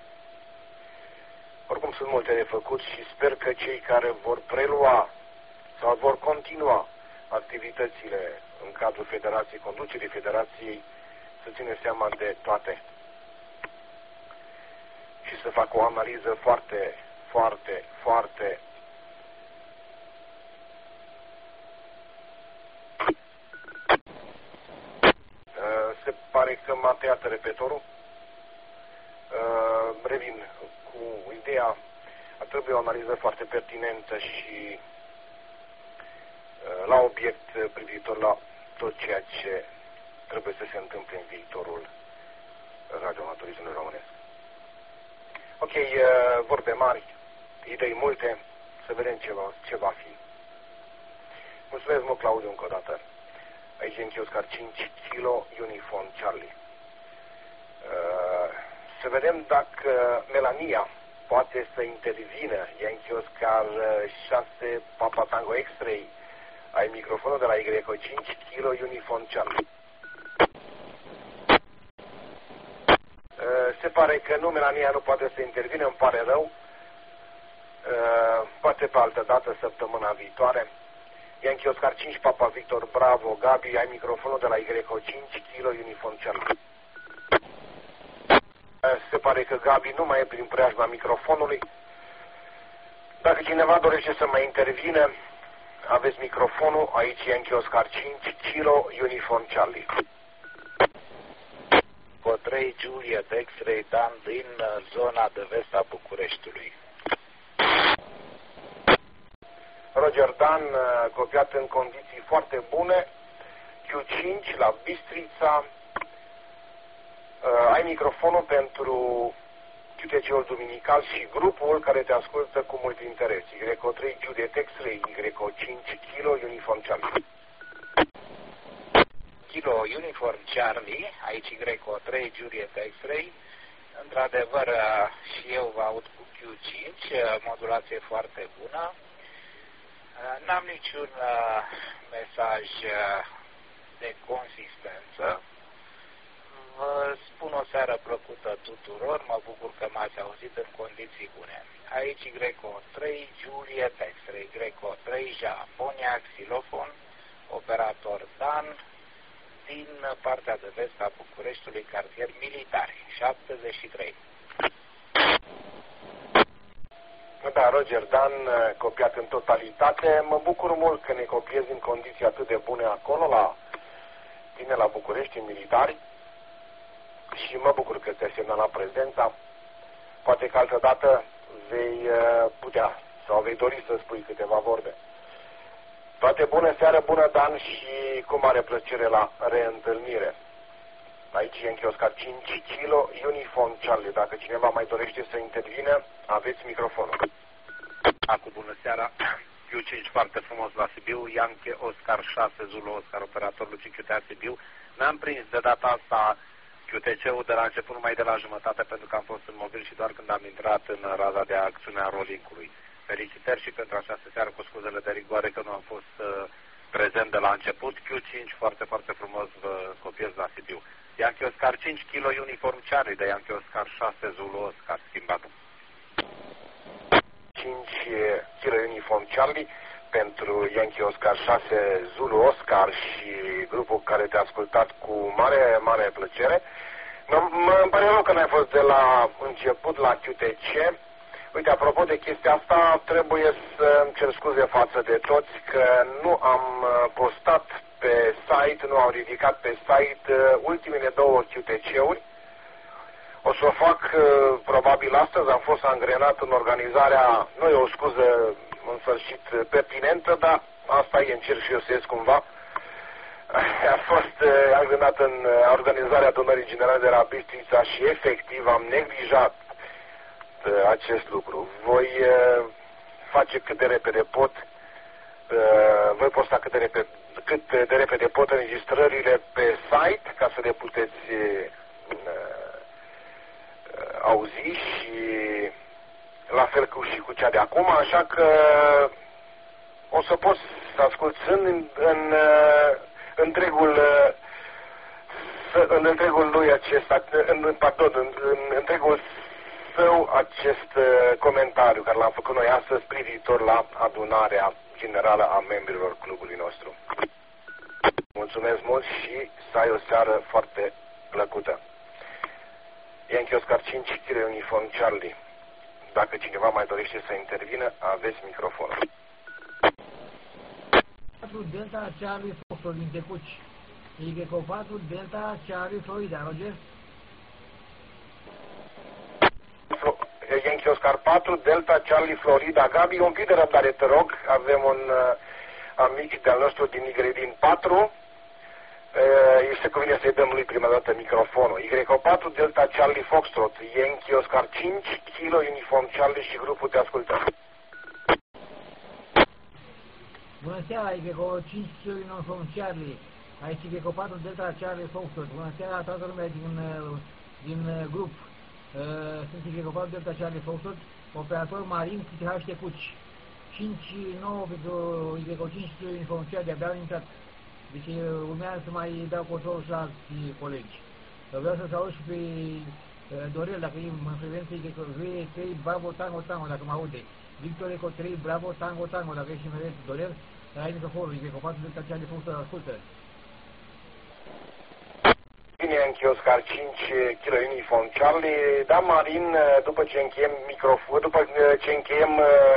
Oricum sunt multe de făcut și sper că cei care vor prelua sau vor continua activitățile în cadrul federației, conducerii federației, să ține seama de toate și să facă o analiză foarte se pare că m-a tăiat repetorul. Revin cu ideea, ar trebui o analiză foarte pertinentă și la obiect privitor la tot ceea ce trebuie să se întâmple în viitorul radioamatorismului românesc. Ok, vorbe mari, idei multe, să vedem ce va fi. Mulțumesc mult, Claudiu, încă o dată. Aici în Oscar 5 kg Uniform Charlie. Să vedem dacă Melania poate să intervină. Yankee Oscar 6 Papa Tango X-Ray. Ai microfonul de la Greco 5 kg Uniform Charlie. Se pare că nu, Melania nu poate să intervină, îmi pare rău. Poate pe altă dată, săptămâna viitoare. Yankee Oscar 5 Papa Victor Bravo. Gabi, ai microfonul de la Greco 5 kg Uniform Charlie. Se pare că Gabi nu mai e prin preajma microfonului. Dacă cineva dorește să mai intervină, aveți microfonul, aici Yankee Oscar 5 kg Uniform Charlie. Cu 3 Juliet X-Ray Dan din zona de vest a Bucureștiului. Roger Dan, copiat în condiții foarte bune, Q5 la Bistrița. Ai microfonul pentru QTC-ul duminical și grupul care te ascultă cu mult interes. Greco 3 Juliet X-Ray, Greco 5 kg Uniform Charlie. Kilo Uniform Charlie, aici Greco 3 Juliet X-Ray. Într-adevăr, și eu vă aud cu Q5, modulație foarte bună. N-am niciun mesaj de consistență. Vă spun o seară plăcută tuturor, mă bucur că m-ați auzit în condiții bune. Aici Greco 3 Juliet X-Ray, Greco 3 Japonia, xilofon, operator Dan, din partea de vest a Bucureștiului, cartier militar, 73. Da, Roger Dan, copiat în totalitate. Mă bucur mult că ne copiezi în condiții atât de bune acolo, la tine la București, în militari. și mă bucur că ți-ai semnalat prezența. Poate că altă dată vei putea sau vei dori să spui câteva vorbe. Toate bună seară, bună Dan și cu mare plăcere la reîntâlnire. Aici e în Oscar 5 kg, Uniform Charlie. Dacă cineva mai dorește să intervină, aveți microfonul. Cu bună seara, Q5 foarte frumos la Sibiu, Yankee Oscar 6, Zulu Oscar, operator Lucic QTA Sibiu. N-am prins de data asta QTC-ul de la început numai de la jumătate, pentru că am fost în mobil și doar când am intrat în raza de acțiune a rolling-ului. Felicitări și pentru această seară, cu scuzele de rigoare că nu am fost prezent de la început. Q5 foarte, foarte frumos vă copiez la Sibiu. Yankee Oscar 5 kg, Uniform Charlie de Yankee Oscar 6, Zulu Oscar, schimbat. 5 kg Uniform Charlie pentru Yankee Oscar 6, Zulu Oscar și grupul care te-a ascultat cu mare, mare plăcere. Îmi pare rău că n-ai fost de la început la QTC. Uite, apropo de chestia asta, trebuie să îmi cer scuze față de toți că nu am postat pe site, nu am ridicat pe site ultimele două QTC-uri. O să o fac probabil astăzi, am fost angrenat în organizarea, nu e o scuză în sfârșit pertinentă, dar asta e, încerc și eu să ies cumva. Am fost angrenat în organizarea adunării generale de la Bistrița și efectiv am neglijat acest lucru. Voi face cât de repede pot, voi posta cât de repede pot înregistrările pe site ca să le puteți auzi și la fel și cu cea de acum, așa că o să poți să asculți în întregul lui acesta, în întregul său acest comentariu care l-am făcut noi astăzi privitor la adunarea generală a membrilor clubului nostru. Mulțumesc mult și să ai o seară foarte plăcută. Yankee Oscar 5 kg Uniform Charlie. Dacă cineva mai dorește să intervină, aveți microfonul. Delta Charlie Foxtrot din Tecuci. Y4 Delta Charlie Florida, Roger. Yankee Oscar 4 Delta Charlie Florida. Gabi, un pic de răbdare, te rog. Avem un amic de-al nostru din Igredin 4. Se cuvine să-i dăm lui prima dată microfonul. Y4 Delta Charlie Foxtrot, Yankee Oscar 5 kg Uniform Charlie și grupul te ascultă. Bună seara, Y5 kg Uniform Charlie. Aici Y4 Delta Charlie Foxtrot. Bună seara toată lumea din grup. Sunt Y4 Delta Charlie Foxtrot, operator marin QTH Tecuci. 5-9 pentru Y5 kg Uniform Charlie, de-abia au intrat. Deci urmează să mai dau control și la alții colegi. Vreau să salut și pe Dorel, dacă e în frecvență, V3 Bravo Tango Tango, dacă mă aude. Victor Eco 3 Bravo Tango Tango, dacă ești în frecvență, Dorel, ai microfonul, Y4 Delta Charlie Foxtrot, ascultă. Bine, Yankee Oscar 5 kg Uniform Charlie. Da, Marin, după ce încheiem microfonul, după ce încheiem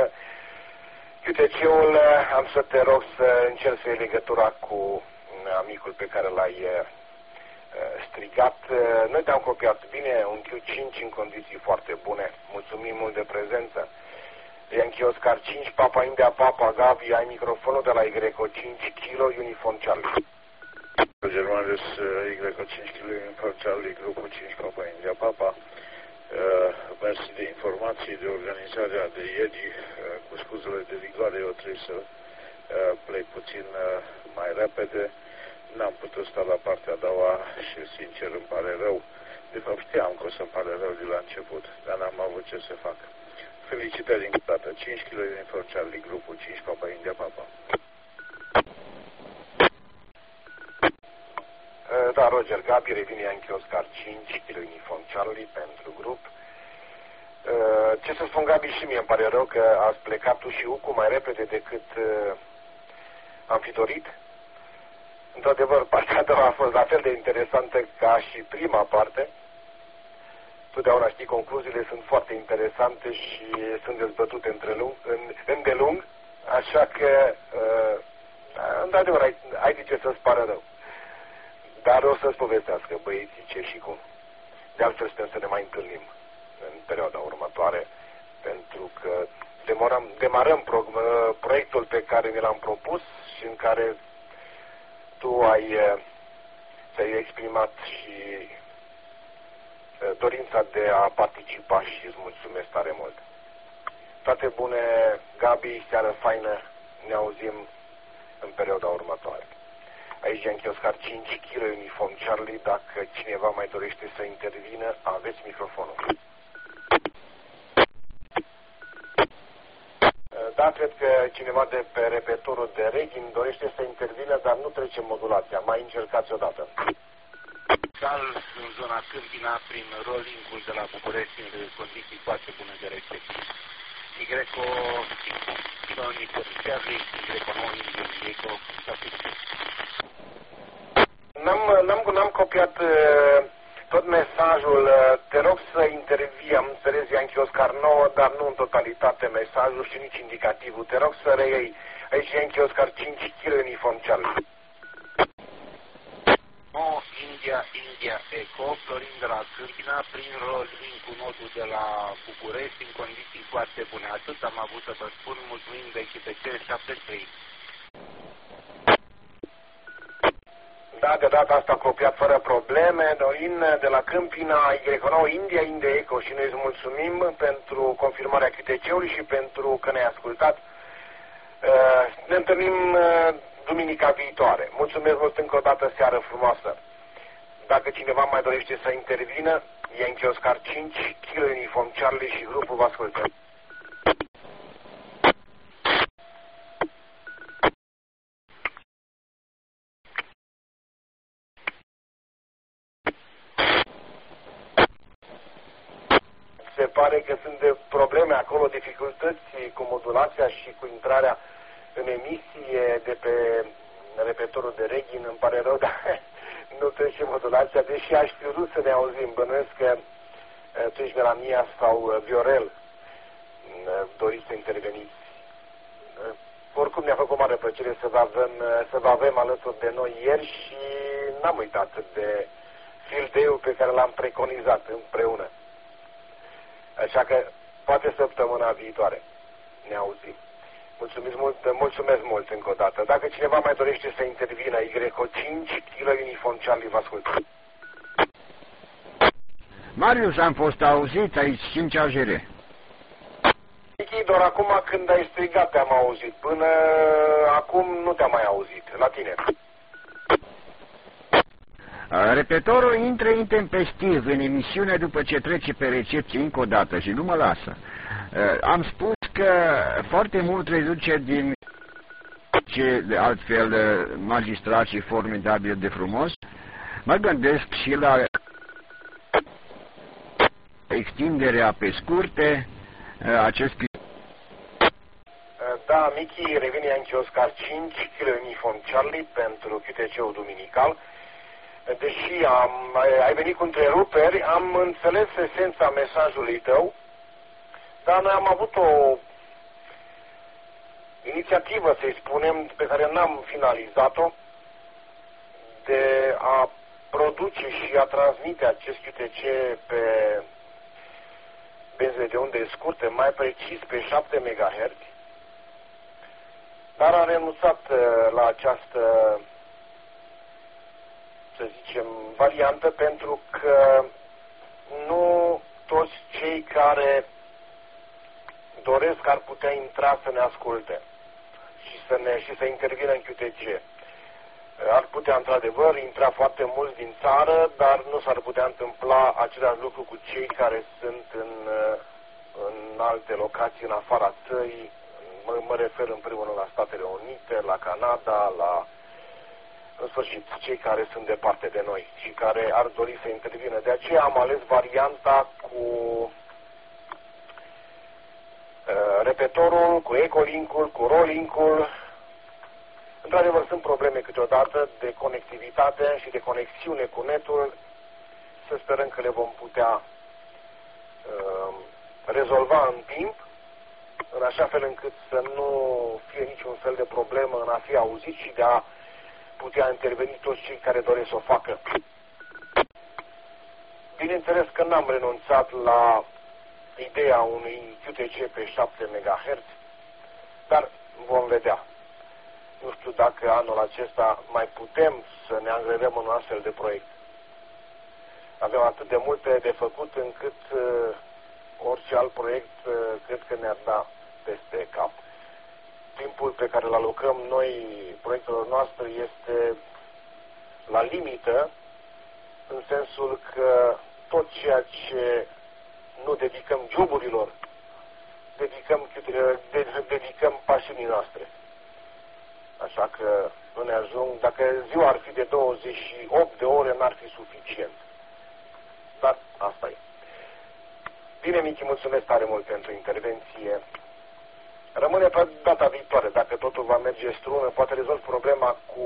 QTC-ul, am să te rog să încerci să iei legătura cu amicul pe care l-ai strigat. Noi te-am copiat bine, un Q5 în condiții foarte bune. Mulțumim mult de prezență. Yankee Oscar 5, Papa India Papa, Gabi, ai microfonul de la Y5 kg Uniform Charlie. Germanus Y5 kg Uniform Charlie, grupul 5 Papa India Papa. Mersi de informații, de organizarea de ieri, cu scuzele de rigoare, eu trebuie să plec puțin mai repede. N-am putut sta la partea a doua și sincer îmi pare rău. De fapt știam că o să-mi pare rău de la început, dar n-am avut ce să fac. Felicitări încă o dată, 5 kg Uniform Charlie, grupul 5 Papa India Papa. Da, Roger, Gabi, revine Yankee Oscar 5 kg Uniform Charlie pentru grup. Ce să spun, Gabi, și mie îmi pare rău că ați plecat tu și Ucu mai repede decât am fi dorit. Într-adevăr, partea a doua a fost la fel de interesantă ca și prima parte. Totdeauna, știi, concluziile sunt foarte interesante și sunt dezbătute îndelung, așa că, într-adevăr, ai de ce să-ți pară rău. Dar o să-ți povestească băieții ce și cum. De altfel suntem să ne mai întâlnim în perioada următoare, pentru că demarăm proiectul pe care ne l-am propus și în care tu ți-ai exprimat și dorința de a participa și îți mulțumesc tare mult. Toate bune, Gabi, seară faină, ne auzim în perioada următoare. Aici Yankee Oscar 5 kg uniform Charlie, dacă cineva mai dorește să intervină, aveți microfonul. Da, cred că cineva de pe repetorul de Reghin dorește să intervină, dar nu trece modulația. Mai încercați odată. Cal în zona Câmpina, prin rolling-ul de la București, în condiții foarte bune de recepție. Greco, Charlie, Greco 9, Greco, N-am copiat tot mesajul. Te rog să intervii. Am înțeles Yankee Oscar 9, dar nu în totalitate mesajul și nici indicativul. Te rog să reiei. Aici Yankee Oscar 5 kg uniform Charlie. India Eco, Florin de la Câmpina, prin rolling cu nodul de la București, în condiții foarte bune. Atât am avut să vă spun, mulțumim de QTC 73. Da, de data asta copiat fără probleme. Dorin de la Câmpina, Y9, India Eco, și noi îți mulțumim pentru confirmarea QTC-ului și pentru că ne-ai ascultat. Ne întâlnim duminica viitoare. Mulțumesc mult încă o dată, seară frumoasă. Dacă cineva mai dorește să intervină, Yankee Oscar 5, kg uniform Charlie și grupul vă ascultă. Se pare că sunt de probleme acolo, dificultăți cu modulația și cu intrarea în emisie de pe repetorul de Reghin. Îmi pare rău, dar nu trece modulația, deși aș fi vrut să ne auzim. Bănuiesc că tu ești Melania sau Viorel doriți să interveniți. Oricum ne-a făcut mare plăcere să vă avem alături de noi ieri și n-am uitat de fildeul pe care l-am preconizat împreună. Așa că poate săptămâna viitoare ne auzim. Mulțumesc mult încă o dată. Dacă cineva mai dorește să intervină, Y5, kg uniform Charlie, vă ascult. Marius, am fost auzit aici, 5 AGR. Michi, doar acum când ai strigat te-am auzit. Până acum nu te-am mai auzit. La tine. Repetorul intră intempestiv în emisiune după ce trece pe recepție încă o dată și nu mă lasă. Am spus că foarte mult reduce din ce de altfel magistrat și formidabil de frumos. Mă gândesc și la extinderea pe scurte acest. Da, Michi, revine Yankee Oscar 5, kg uniform Charlie pentru QTC-ul duminical. Deși ai venit cu întreruperi, am înțeles esența mesajului tău, dar noi am avut o inițiativă, să-i spunem, pe care n-am finalizat-o, de a produce și a transmite acest QTC pe benze de unde scurte, mai precis pe 7 MHz, dar am renunțat la această, să zicem, variantă, pentru că nu toți cei care doresc ar putea intra să ne asculte și să intervină în QTC. Ar putea, într-adevăr, intra foarte mulți din țară, dar nu s-ar putea întâmpla același lucru cu cei care sunt în alte locații, în afara țării. Mă refer în primul rând la Statele Unite, la Canada, în sfârșit, cei care sunt departe de noi și care ar dori să intervină. De aceea am ales varianta cu repetorul, cu ecolink-ul, cu rolling-ul. Într-adevăr, sunt probleme câteodată de conectivitate și de conexiune cu netul. Să sperăm că le vom putea rezolva în timp, în așa fel încât să nu fie niciun fel de problemă în a fi auzit și de a putea interveni toți cei care doresc să o facă. Bineînțeles că n-am renunțat la ideea unui QTC pe 7 MHz, dar vom vedea. Nu știu dacă anul acesta mai putem să ne angrenăm în un astfel de proiect. Avem atât de multe de făcut încât orice alt proiect cred că ne-ar da peste cap. Timpul pe care îl alocăm noi proiectelor noastre este la limită, în sensul că tot ceea ce nu dedicăm joburilor, dedicăm pasiunii noastre. Așa că nu ne ajung, dacă ziua ar fi de 28 de ore, n-ar fi suficient. Dar asta e. Bine, Michi, mulțumesc tare mult pentru intervenție. Rămâne pe data viitoare, dacă totul va merge strună, poate rezolv problema cu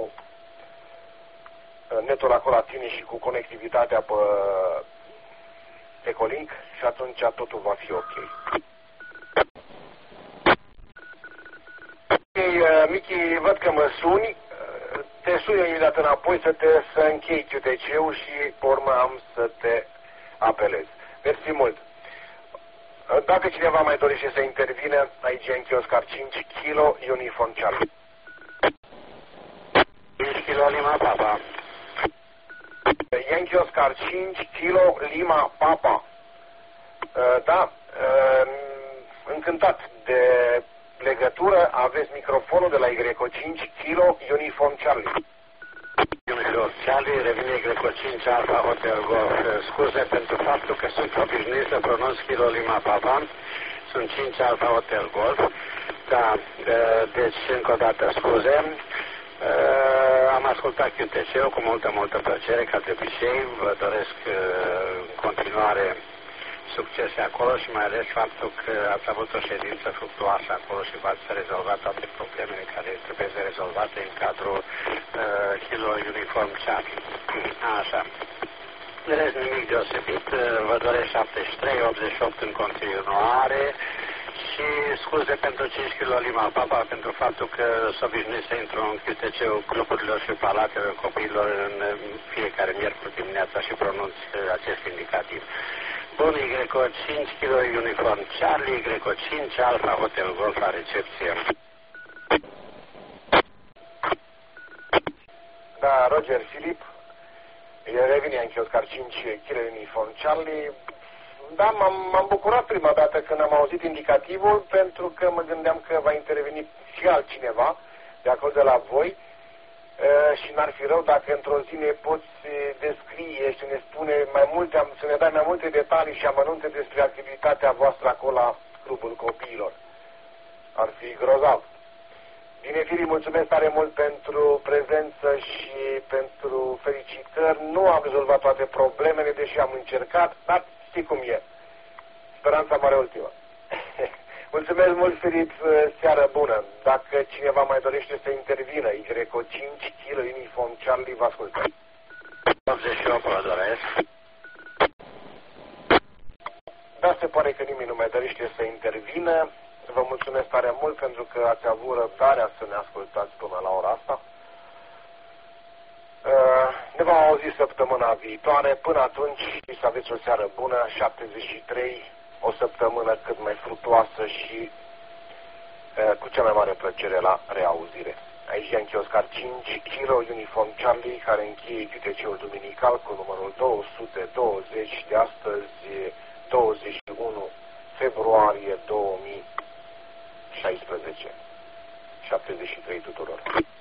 netul acolo la tine și cu conectivitatea pe Ecolink și atunci totul va fi ok. Michi, văd că mă suni, te suni imediat înapoi să închei QTC-ul și pe urmă am să te apelez. Mersi mult. Dacă cineva mai dorește să intervine, aici Yankee Oscar 5 kg, Uniform Charlie. 5 kg Lima Papa. Yankee Oscar 5 kg Lima Papa. Da, încântat de legătură, aveți microfonul de la Y5 kg Uniform Charlie. Uniform Charlie, revine Y5 Alpha Hotel Golf. Scuze pentru faptul că sunt obișnuit să pronunț kilo Lima Papa. Sunt 5 Alpha Hotel Golf. Da, deci încă o dată scuze. Am ascultat QTC-ul cu multă plăcere, ca de obicei. Vă doresc în continuare succese acolo și mai ales faptul că ați avut o ședință fructuoasă acolo și v-ați rezolvat toate problemele care trebuie rezolvate în cadrul Kilo Uniform Charlie. Așa. De rest nimic deosebit. Vă doresc 73-88 în continuare și scuze pentru 5 kg Lima Papa pentru faptul că s-a obișnuit să intru în QTC-ul cluburilor și palatelor copiilor în fiecare miercuri dimineața și pronunț acest indicativ. Bun, Y5 kg Uniform Charlie, Y5 Alpha Hotel Golf la recepție. Da, Roger Filip, revine Yankee Oscar 5 kg Uniform Charlie. Da, m-am bucurat prima dată când am auzit indicativul, pentru că mă gândeam că va interveni și altcineva de acolo de la voi. Și n-ar fi rău dacă într-o zi ne poți descrie și ne spune mai multe, să ne dai mai multe detalii și amănunte despre activitatea voastră acolo la Clubul Copiilor. Ar fi grozav. Bine, Filip, mulțumesc tare mult pentru prezență și pentru felicitări. Nu am rezolvat toate problemele, deși am încercat, dar știi cum e. Speranța mare ultimă. Mulțumesc mult, Filip, seară bună. Dacă cineva mai dorește să intervină, Y5 kg Uniform Charlie, vă ascultă. 88 vă doresc. Da, se pare că nimeni nu mai dorește să intervină. Vă mulțumesc tare mult pentru că ați avut răbdarea să ne ascultați până la ora asta. Ne vom auzi săptămâna viitoare. Până atunci, să aveți o seară bună, 73, o săptămână cât mai fructuoasă și cu cea mai mare plăcere la reauzire. Aici Yankee Oscar 5 kg Uniform Charlie, care încheie QTC-ul duminical cu numărul 220 de astăzi, 21 februarie 2016. 73 tuturor.